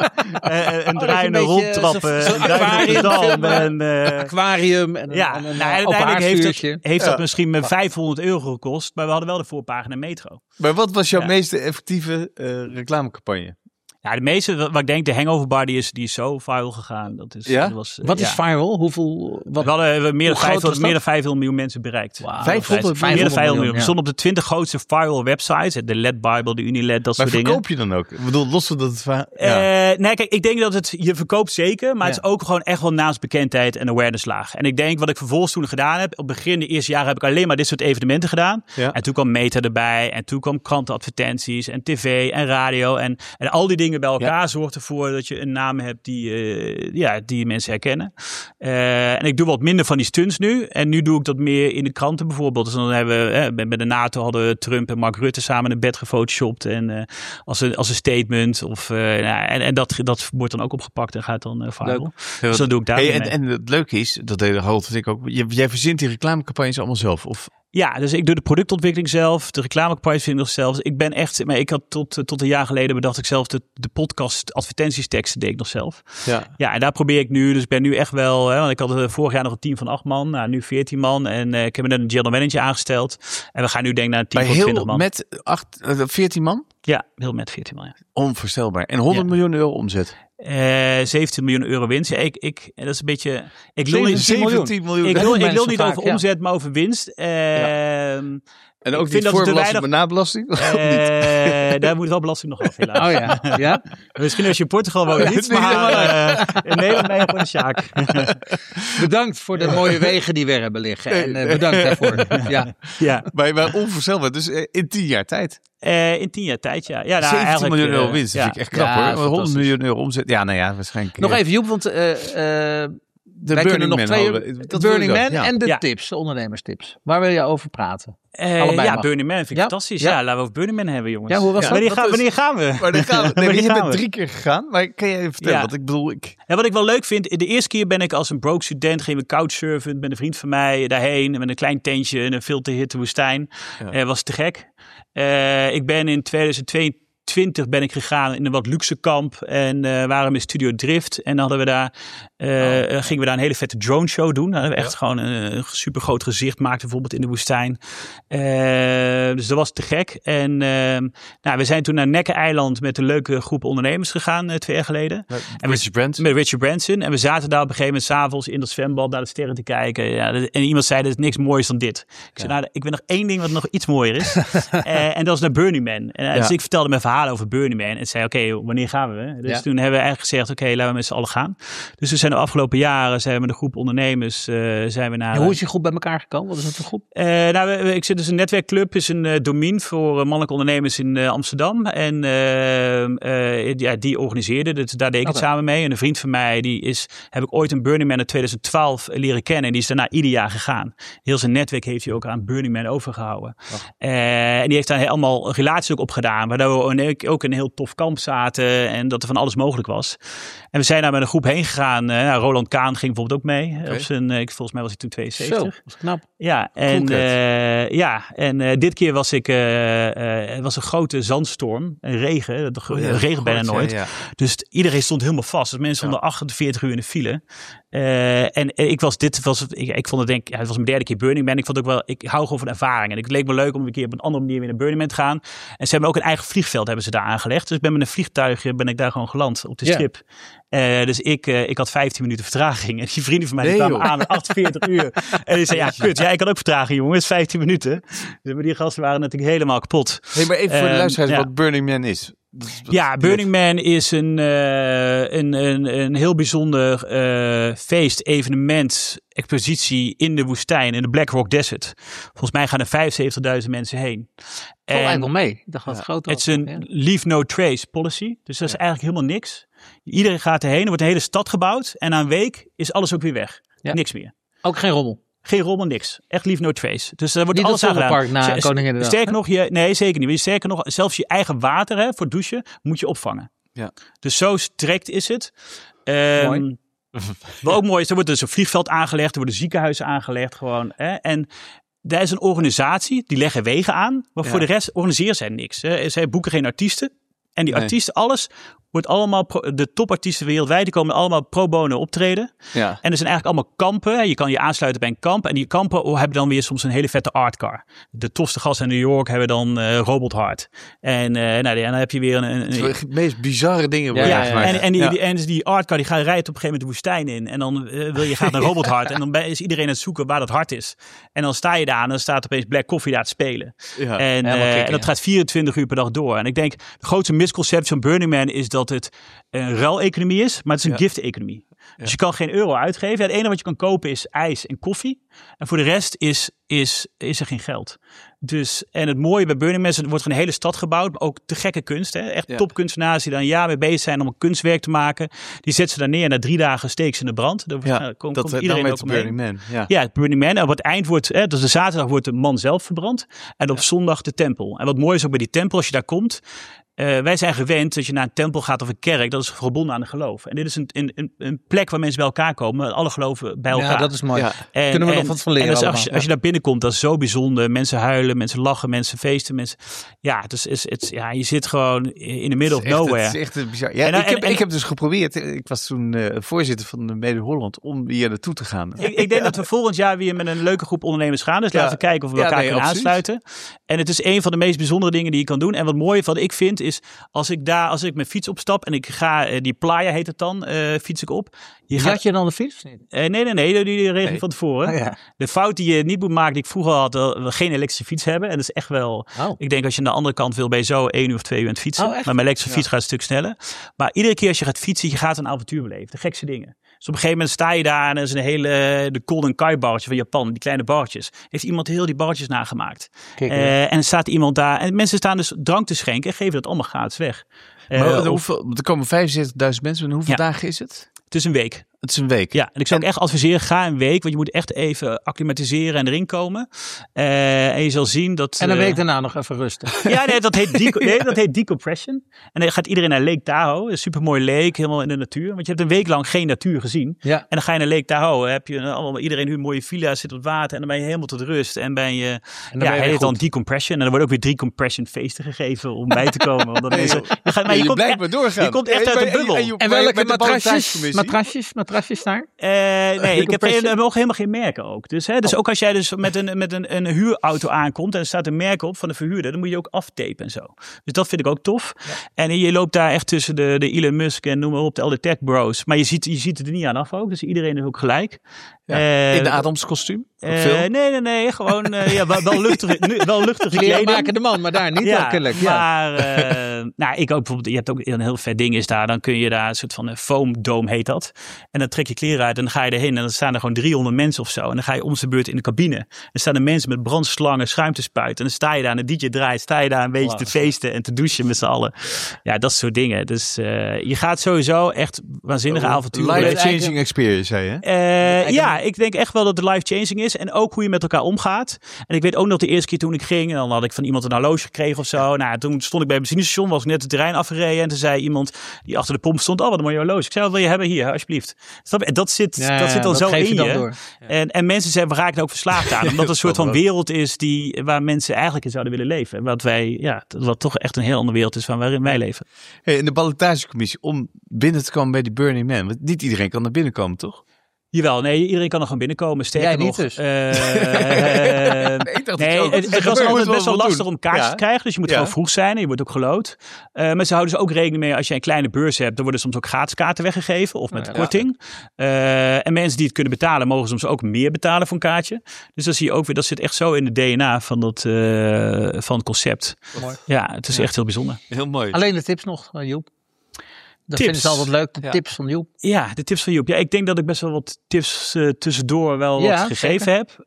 S1: en een draaiende oh, rondtrappen. Een aquarium. En, uh,
S2: aquarium. En,
S1: ja,
S2: en een
S1: nou, uiteindelijk heeft, dat, heeft ja. dat misschien met vijfhonderd euro gekost. Maar we hadden wel de voorpagina Metro.
S3: Maar wat was jouw ja. meest effectieve uh, reclamecampagne?
S1: Ja, de meeste, wat ik denk, de Hangover Bar, die is, die is zo viral gegaan. Dat is,
S3: Ja?
S1: dat was,
S2: Wat
S1: ja.
S2: is viral? Hoeveel? Wat?
S1: We hadden meer dan,
S2: Hoe groot was
S1: vijfhonderd,
S2: dat?
S1: meer dan vijfhonderd miljoen mensen bereikt.
S2: Wow.
S3: vijfhonderd
S1: Meer dan vijfhonderd miljoen.
S2: ja.
S1: We stonden op de twintig grootste viral websites. De L E D Bible, de Uniled, dat
S3: Maar
S1: soort dingen.
S3: verkoop je dan ook? Ik bedoel, los van dat het... va-
S1: Eh,
S3: Ja.
S1: nee, kijk, ik denk dat het, je verkoopt zeker, maar
S2: Ja.
S1: het is ook gewoon echt wel naamsbekendheid en awareness laag. En ik denk wat ik vervolgens toen gedaan heb, op het begin de eerste jaren heb ik alleen maar dit soort evenementen gedaan.
S3: Ja.
S1: En toen kwam Meta erbij en toen kwam krantenadvertenties en tv en radio en, en al die dingen bij elkaar
S3: Ja.
S1: zorgt ervoor dat je een naam hebt die, uh, ja, die mensen herkennen. Uh, en ik doe wat minder van die stunts nu en nu doe ik dat meer in de kranten bijvoorbeeld. Dus dan hebben we, eh, bij de NATO hadden we Trump en Mark Rutte samen in bed gefotoshopt en uh, als, een, als een statement of uh, nou, en, en dat, dat wordt dan ook opgepakt en gaat dan uh, viral. Dus dat doe ik daar
S3: Hey,
S1: mee.
S3: en, en het leuke is, dat deed Harold en ik ook, jij, jij verzint die reclamecampagnes allemaal zelf? Of...
S1: Ja, dus ik doe de productontwikkeling zelf, de reclamecampagnes vind ik nog zelf. Ik ben echt, maar ik had tot, tot een jaar geleden bedacht ik zelf de, de podcast advertentiesteksten deed ik nog zelf.
S3: Ja.
S1: Ja, en daar probeer ik nu, dus ik ben nu echt wel, hè, want ik had vorig jaar nog een team van acht man, nou nu veertien man en uh, ik heb me net een general manager aangesteld. En we gaan nu denk ik naar een team
S3: Maar
S1: van twintig
S3: heel
S1: man.
S3: met acht, uh, veertien man?
S1: Ja, heel met veertien man, ja.
S3: Onvoorstelbaar. En honderd
S1: Ja.
S3: miljoen euro omzet.
S1: Uh, zeventien miljoen euro winst. Ja, ik, ik, dat is een beetje... Ik wil niet,
S3: zeventien miljoen.
S1: ik
S2: Dat
S1: wil,
S2: doen
S1: ik wil
S2: mensen
S1: niet
S2: vaak,
S1: over
S2: ja.
S1: omzet, maar over winst. Uh,
S3: Ja. En ook
S1: ik vind
S3: niet
S1: dat het te
S3: voorbelasting,
S1: weinig-
S3: maar nabelasting? Of niet?
S1: Uh, daar moet wel belasting nog af, helaas.
S2: Oh ja. ja?
S1: Misschien als je in Portugal woont niet,
S3: Nee,
S1: maar uh, in Nederland ben je gewoon een sjaak.
S2: Bedankt voor de mooie wegen die we er hebben liggen. En uh, bedankt daarvoor. Ja.
S1: Ja,
S3: Maar, maar onvoorstelbaar. Dus uh, in tien jaar tijd.
S1: uh, in tien jaar tijd, ja. ja nou,
S3: zeventien
S1: eigenlijk,
S3: miljoen euro
S1: uh,
S3: winst. Dat
S1: ja.
S3: vind ik echt knap
S2: Ja,
S3: hoor. Maar honderd
S2: fantastisch.
S3: miljoen euro omzet. Ja, nou ja, waarschijnlijk.
S2: Nog
S3: uh,
S2: even Joep, want uh, uh,
S3: de
S2: wij kunnen nog
S3: Man
S2: twee...
S3: hadden we- dat
S2: Burning
S3: wilde ik
S2: Man
S3: ook, ja.
S2: en de
S1: Ja.
S2: tips, de ondernemerstips. Waar wil je over praten?
S1: Uh,
S2: Allebei
S1: ja,
S2: mag.
S1: Burning Man vind ik
S2: Ja?
S1: fantastisch.
S2: Ja.
S1: Ja. laten we over Burning Man hebben, jongens.
S2: Ja, hoe was
S3: Ja,
S2: dat?
S1: wanneer,
S3: dat
S1: gaan,
S3: is-
S1: wanneer gaan we?
S3: Maar dan gaan we. Nee,
S1: Wanneer
S3: je
S1: gaan
S3: bent
S1: we?
S3: drie keer gegaan. Maar kan jij even vertellen?
S1: Ja.
S3: Want ik bedoel, ik...
S1: Ja, wat ik wel leuk vind, de eerste keer ben ik als een broke student, ging we couchsurfen met een vriend van mij daarheen, met een klein tentje in een veel te hitte woestijn.
S3: Ja.
S1: Eh, was te gek. Eh, ik ben in tweeduizend tweeëntwintig ben ik gegaan in een wat luxe kamp en uh, waren met Studio Drift en dan hadden we daar, uh, oh. gingen we daar een hele vette drone show doen. Dan hadden we echt ja. gewoon een, een super groot gezicht maakten bijvoorbeeld in de woestijn. Uh, dus dat was te gek. En uh, nou, we zijn toen naar Necker-eiland met een leuke groep ondernemers gegaan uh, twee jaar geleden.
S3: Met
S1: en
S3: Richard Branson.
S1: Met Richard Branson. En we zaten daar op een gegeven moment 's avonds in dat zwembad naar de sterren te kijken. Ja, en iemand zei, dat is niks moois dan dit. Ik zei, ja. nou, ik weet nog één ding wat nog iets mooier is. uh, en dat is naar Burning Man. En uh, ja. Dus ik vertelde mijn verhaal over Burning Man. En zei, oké, okay, wanneer gaan we? Dus ja. toen hebben we eigenlijk gezegd, oké, okay, laten we met z'n allen gaan. Dus we zijn de afgelopen jaren, zijn we met een groep ondernemers, uh, zijn we naar...
S2: En hoe is je groep bij elkaar gekomen? Wat is dat voor groep?
S1: Uh, nou, we, we, ik zit dus een netwerkclub, is een uh, domein voor uh, mannelijke ondernemers in uh, Amsterdam. En uh, uh, ja, die organiseerde, dus daar deed ik okay. het samen mee. En een vriend van mij, die is, heb ik ooit een Burning Man in tweeduizend twaalf leren kennen. En die is daarna ieder jaar gegaan. Heel zijn netwerk heeft hij ook aan Burning Man overgehouden. Oh. Uh, en die heeft daar allemaal relaties ook op gedaan, waardoor we ook in een heel tof kamp zaten en dat er van alles mogelijk was. En we zijn daar met een groep heen gegaan. Uh, nou, Roland Kaan ging bijvoorbeeld ook mee. Okay. Op zijn, uh, volgens mij was hij toen tweeënzeventig.
S2: Zo, dat is knap.
S1: Ja, en, uh, ja, en uh, dit keer was ik, uh, uh, het was een grote zandstorm, een regen, dat oh, ja, regen bijna nooit. Ja, ja. Dus t- iedereen stond helemaal vast. Dus mensen stonden ja. achtenveertig uur in de file. Uh, en, en ik was dit, was, ik, ik vond het denk ja, het was mijn derde keer Burning Man. Ik vond het ook wel, ik hou gewoon van ervaring. En het leek me leuk om een keer op een andere manier weer naar Burning Man te gaan. En ze hebben ook een eigen vliegveld hebben ze daar aangelegd. Dus ik ben met een vliegtuigje ben ik daar gewoon geland op de yeah. schip. Uh, dus ik, uh, ik had vijftien minuten vertraging. En die vrienden van mij nee, die kwamen joh. aan met achtenveertig uur. En die zei, ja kut, ja, ik had ook vertraging jongens, vijftien minuten. Dus die gasten waren natuurlijk helemaal kapot.
S3: Hey, maar even voor de luisteraars
S1: uh,
S3: wat
S1: ja.
S3: Burning Man is. Dat is wat
S1: ja, Burning Man is een, uh, een, een, een heel bijzonder uh, feest, evenement, expositie in de woestijn, in de Black Rock Desert. Volgens mij gaan er vijfenzeventigduizend mensen heen.
S2: Valt eigenlijk wel mee. Ik dacht dat het groot was.
S1: Het is een
S2: ja.
S1: leave no trace policy. Dus dat is ja. eigenlijk helemaal niks. Iedereen gaat erheen, er wordt een hele stad gebouwd. En na een week is alles ook weer weg. Ja. Niks meer.
S2: Ook geen rommel?
S1: Geen rommel, niks. Echt leave no trace. Dus daar wordt
S2: niet
S1: alles aan gedaan.
S2: Na Koninginnedag.
S1: Sterker nog, je, nee zeker niet. Sterker nog, zelfs je eigen water hè, voor douchen moet je opvangen.
S3: Ja.
S1: Dus zo strikt is het. Um,
S2: mooi.
S1: Wat ook mooi is, er wordt dus een vliegveld aangelegd. Er worden ziekenhuizen aangelegd. Gewoon, hè, en daar is een organisatie, die leggen wegen aan. Maar ja. voor de rest organiseren zij niks. Hè. Zij boeken geen artiesten. En die
S3: Nee.
S1: artiesten, alles wordt allemaal, pro, de topartiesten wereldwijd, die komen allemaal pro bono optreden.
S3: Ja.
S1: En er zijn eigenlijk allemaal kampen. Je kan je aansluiten bij een kamp. En die kampen hebben dan weer soms een hele vette artcar. De tofste gasten in New York hebben dan uh, Robot Heart. En, uh, nou, en dan heb je weer een... een, een
S3: De meest bizarre dingen worden
S1: ja,
S3: gemaakt.
S1: en, en, die,
S3: Ja.
S1: die, en dus die artcar die gaat rijden op een gegeven moment de woestijn in. En dan uh, wil je gaat naar Robot Heart. En dan ben- is iedereen aan het zoeken waar dat hart is. En dan sta je daar en dan staat opeens Black Coffee daar te spelen.
S3: Ja.
S1: En,
S2: helemaal
S1: uh,
S2: kicken,
S1: en dat
S2: ja.
S1: gaat vierentwintig uur per dag door. En ik denk, de grootste misconceptie van Burning Man is dat het een ruileconomie is, maar het is een
S3: Ja.
S1: gift-economie. Dus je kan geen euro uitgeven. Het enige wat je kan kopen is ijs en koffie. En voor de rest is, is, is er geen geld. Dus, en het mooie bij Burning Man is, er wordt gewoon een hele stad gebouwd. Maar ook te gekke kunst. Hè? Echt
S3: Ja.
S1: topkunstenaars die daar een jaar mee bezig zijn om een kunstwerk te maken. Die zetten ze daar neer en na drie dagen steken ze in de brand. Daar
S3: Ja,
S1: nou, komt,
S3: dat
S1: komt
S3: dan
S1: iedereen
S3: met
S1: ook
S3: de
S1: omheen.
S3: Burning Man. Ja.
S1: Ja, het Burning Man. En op het eind wordt, hè, dus de zaterdag wordt de man zelf verbrand. En op zondag de tempel. En wat mooi is ook bij die tempel, als je daar komt. Uh, wij zijn gewend dat je naar een tempel gaat of een kerk. Dat is gebonden aan een geloof. En dit is een, een, een plek waar mensen bij elkaar komen. Alle geloven bij elkaar.
S2: Ja, dat is mooi.
S3: Ja.
S1: En,
S2: Kunnen we
S1: en,
S2: nog wat van leren
S1: En dus als,
S2: allemaal.
S1: je, als je daar binnenkomt, dat is zo bijzonder. Mensen huilen, mensen lachen, mensen feesten. Mensen, ja, dus is, het, ja, je zit gewoon in the middle of
S3: Het is echt-
S1: nowhere.
S3: Het is echt bizar. Ja,
S1: En-
S3: ik, heb,
S1: en-
S3: ik heb dus geprobeerd. Ik was toen uh, voorzitter van de Mede Holland om hier naartoe te gaan.
S1: Ik, ik denk dat we volgend jaar weer met een leuke groep ondernemers gaan. Dus
S3: Ja.
S1: laten we kijken of we
S3: Ja,
S1: elkaar
S3: nee,
S1: kunnen
S3: absoluut.
S1: aansluiten. En het is een van de meest bijzondere dingen die je kan doen. En wat mooi wat ik vind is, als ik daar, als ik mijn fiets opstap en ik ga, uh, die playa heet het dan, uh, fiets ik op. Je
S2: Had
S1: gaat,
S2: je dan de fiets? Niet?
S1: uh, nee, nee, nee, die, die regel
S3: Nee.
S1: van tevoren.
S2: Oh, ja.
S1: De fout die je niet moet maken, die ik vroeger had, dat we geen elektrische fiets hebben. En dat is echt wel,
S2: Oh.
S1: ik denk als je aan de andere kant wil, ben je zo één uur of twee uur aan het fietsen.
S2: Oh, echt?
S1: Maar mijn elektrische
S3: Ja.
S1: fiets gaat een stuk sneller. Maar iedere keer als je gaat fietsen, je gaat een avontuur beleven. De gekste dingen. Dus op een gegeven moment sta je daar en er is een hele, de Golden Kai barretje van Japan, die kleine barretjes. Heeft iemand heel die barretjes nagemaakt.
S2: Kijk,
S1: Uh, en er staat iemand daar en mensen staan dus drank te schenken en geven dat allemaal gratis weg. Uh,
S3: Maar, er,
S1: of-
S3: hoeveel, er komen vijfenzestigduizend mensen. En hoeveel
S1: Ja.
S3: dagen is het?
S1: het is een week.
S3: Het is een week.
S1: Ja, en ik zou ook echt adviseren, ga een week, want je moet echt even acclimatiseren en erin komen. Uh, en je zal zien dat...
S2: En een
S1: uh,
S2: week daarna nog even rusten.
S1: Ja, nee, dat heet, deco- nee, dat heet decompression. En dan gaat iedereen naar Lake Tahoe, een supermooi lake, helemaal in de natuur. Want je hebt een week lang geen natuur gezien.
S2: Ja.
S1: En dan ga je naar Lake Tahoe, heb je allemaal, iedereen nu mooie villa's, zit op het water. En dan ben je helemaal tot rust. En ben je,
S2: En
S1: ja,
S2: dan ben je
S1: hij
S2: weer
S1: heet dan
S2: goed.
S1: decompression. En er worden ook weer decompression feesten gegeven om bij te komen. Want dat mensen, je gaat, maar je,
S3: je
S1: komt
S3: blijft
S1: echt,
S3: maar doorgaan.
S1: je komt echt
S3: Ja,
S1: uit
S3: je
S1: een
S3: bent-
S1: bubbel.
S3: en je-
S2: En
S3: bij-
S2: welke
S3: met de
S2: matrasjes,
S3: ballotage-commissie.
S2: matrasjes, matrasjes daar?
S1: Uh, nee, ik heb geen,
S2: Decompression?
S1: we mogen helemaal geen merken ook. Dus, hè, dus
S2: Oh.
S1: ook als jij dus met een, met een, een huurauto aankomt en er staat een merk op van de verhuurder, dan moet je ook aftapen en zo. Dus dat vind ik ook tof. En je loopt daar echt tussen de, de Elon Musk en noem maar op, de, al de tech bros. Maar je ziet, je ziet het er niet aan af ook. Dus iedereen is ook gelijk.
S3: Ja.
S1: Uh,
S3: In de Adams kostuum? Ook
S1: uh,
S3: veel?
S1: nee, nee, nee. Gewoon uh, ja, wel, wel luchtige, nu- wel luchtige
S2: Kleren
S1: kleding.
S2: maken de man, maar daar niet werkelijk. Ja.
S1: Maar uh, nou, ik ook bijvoorbeeld, je hebt ook een heel vet ding is daar. Dan kun je daar een soort van een foam dome heet dat. En dan trek je kleren uit en dan ga je erheen. En dan staan er gewoon driehonderd mensen of zo. En dan ga je om zijn beurt in de cabine. En dan staan er mensen met brandslangen, schuim te spuiten. En dan sta je daar en de D J draait. Sta je daar een beetje te feesten en te douchen met z'n allen. Ja, dat soort dingen. Dus uh, je gaat sowieso echt waanzinnige avonturen.
S3: Life-changing experience, zei je?
S1: Uh, ja, ik denk echt wel dat het life-changing is. En ook hoe je met elkaar omgaat. En ik weet ook nog de eerste keer toen ik ging. En dan had ik van iemand een horloge gekregen of zo. Nou, toen stond ik bij het benzinestation. Was ik net het terrein afgereden. En toen zei iemand die achter de pomp stond. Oh, wat een mooie horloge. Ik zei, wat wil je hebben hier, alsjeblieft. Snap je? Dat zit,
S2: Ja,
S1: dat zit dan
S2: dat
S1: zo
S2: geef
S1: in
S2: je dan
S1: je.
S2: door.
S1: En, en mensen zeggen, we raken er ook verslaafd aan. Omdat het een soort van wereld is die, waar mensen eigenlijk in zouden willen leven. Wat wij, ja, wat toch echt een heel andere wereld is van waarin wij leven.
S3: Hey, in de ballotagecommissie, om binnen te komen bij die Burning Man. Want niet iedereen kan naar binnen komen, toch?
S1: Jawel, nee, iedereen kan er gewoon binnenkomen. Sterker
S2: Jij niet
S1: nog,
S2: dus.
S1: uh,
S3: Nee, ik dacht
S1: nee,
S3: ook.
S1: het,
S3: Ze
S1: het was
S3: moeten
S1: altijd
S3: wel
S1: best wel
S3: wat
S1: lastig
S3: doen.
S1: om kaartjes
S3: Ja.
S1: te krijgen. Dus je moet
S3: Ja.
S1: gewoon vroeg zijn en je wordt ook gelood. Uh, maar ze houden dus ook rekening mee als je een kleine beurs hebt. Dan worden soms ook gratis kaarten weggegeven of met
S2: Ja.
S1: korting. Uh, en mensen die het kunnen betalen mogen soms ook meer betalen voor een kaartje. Dus dan zie je ook weer, dat zit echt zo in de D N A van, dat, uh, van het concept.
S2: Mooi.
S1: Ja, het is
S3: Ja.
S1: echt heel bijzonder.
S3: Heel mooi.
S2: Alleen de tips nog, uh, Joep. Dat
S1: Tips.
S2: vinden ze altijd leuk, de
S3: Ja.
S2: tips van Joep.
S1: Ja, de tips van Joep. Ja, ik denk dat ik best wel wat tips uh, tussendoor wel
S2: Ja,
S1: wat gegeven
S2: zeker.
S1: heb.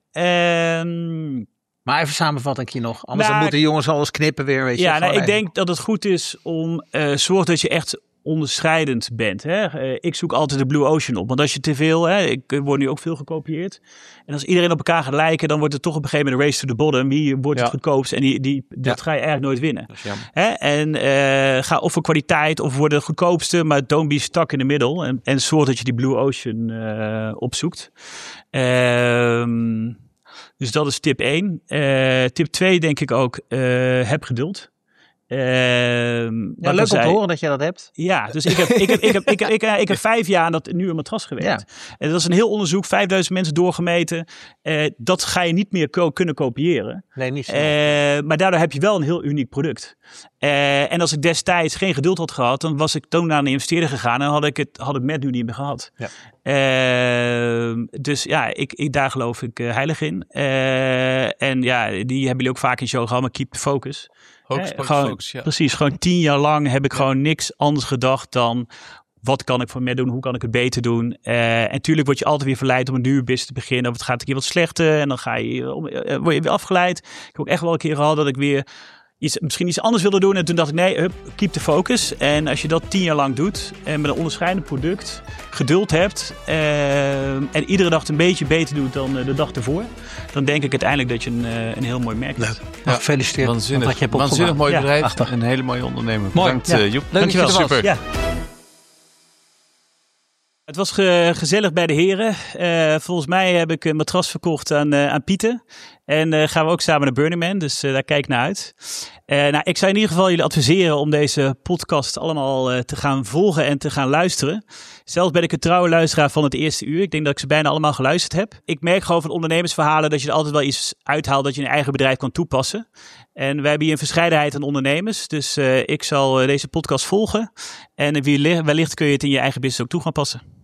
S1: En
S2: Maar even samenvatting hier nog. Anders
S1: Nou,
S2: dan moeten jongens alles knippen weer. Weet je,
S1: ja, nou,
S2: gewoon
S1: ik
S2: even. denk
S1: denk dat het goed is om uh, zorg dat je echt onderscheidend bent. Hè? Uh, ik zoek altijd de Blue Ocean op. Want als je te veel, hè, ik uh, word nu ook veel gekopieerd. En als iedereen op elkaar gaat lijken, dan wordt het toch op een gegeven moment een race to the bottom. Wie wordt
S3: Ja.
S1: het goedkoopst? En die, die, dat
S3: Ja.
S1: ga je eigenlijk nooit winnen.
S3: Dat is jammer.
S1: Hè? En uh, ga of voor kwaliteit of voor de goedkoopste, maar don't be stuck in the middle. En, en zorg dat je die Blue Ocean uh, opzoekt. Um, dus dat is tip één. Uh, tip twee denk ik ook, uh, heb geduld. Uh,
S2: ja, leuk om te horen dat je dat hebt.
S1: Ja, dus ik heb, ik heb, ik heb, ik heb, ik heb, ik heb vijf jaar aan dat nieuwe matras gewerkt. Ja. En dat is een heel onderzoek, vijfduizend mensen doorgemeten. Uh, dat ga je niet meer ko- kunnen kopiëren.
S2: Nee, niet zo.
S1: Uh, maar daardoor heb je wel een heel uniek product. Uh, en als ik destijds geen geduld had gehad, dan was ik toen naar een investeerder gegaan en had ik het, had het met nu niet meer gehad. Ja. Uh, dus ja, ik, ik, daar geloof ik uh, heilig in. Uh, en ja, die hebben jullie ook vaak in de show gehad, maar keep the focus.
S3: Eh, gewoon, focus ja.
S1: Precies, gewoon tien jaar lang heb ik ja. gewoon niks anders gedacht dan wat kan ik voor mij doen, hoe kan ik het beter doen. Uh, en tuurlijk word je altijd weer verleid om een nieuwe business te beginnen. Of het gaat een keer wat slechter en dan ga je, uh, word je weer afgeleid. Ik heb ook echt wel een keer gehad dat ik weer iets, misschien iets anders wilde doen. En toen dacht ik, nee, hup, keep the focus. En als je dat tien jaar lang doet en met een onderscheidend product geduld hebt uh, en iedere dag een beetje beter doet dan uh, de dag ervoor, dan denk ik uiteindelijk dat je een, uh, een heel mooi merk hebt.
S2: Ja, gefeliciteerd.
S3: Waanzinnig,
S2: wat je hebt
S3: waanzinnig mooi
S1: ja,
S3: bedrijf
S1: achtig.
S3: en een hele mooie ondernemer.
S2: Mooi.
S3: Bedankt
S2: Ja.
S3: uh, Joep.
S2: Leuk
S1: Dankjewel.
S2: dat je er was.
S3: Super.
S1: Ja. Het was ge- gezellig bij de heren. Uh, volgens mij heb ik een matras verkocht aan, uh, aan Pieter. En uh, gaan we ook samen naar Burning Man. Dus uh, daar kijk ik naar uit. Uh, nou, ik zou in ieder geval jullie adviseren om deze podcast allemaal uh, te gaan volgen en te gaan luisteren. Zelfs ben ik een trouwe luisteraar van het eerste uur. Ik denk dat ik ze bijna allemaal geluisterd heb. Ik merk gewoon van ondernemersverhalen dat je er altijd wel iets uithaalt dat je in je eigen bedrijf kan toepassen. En wij hebben hier een verscheidenheid aan ondernemers. Dus uh, ik zal uh, deze podcast volgen. En uh, wellicht kun je het in je eigen business ook toe gaan passen.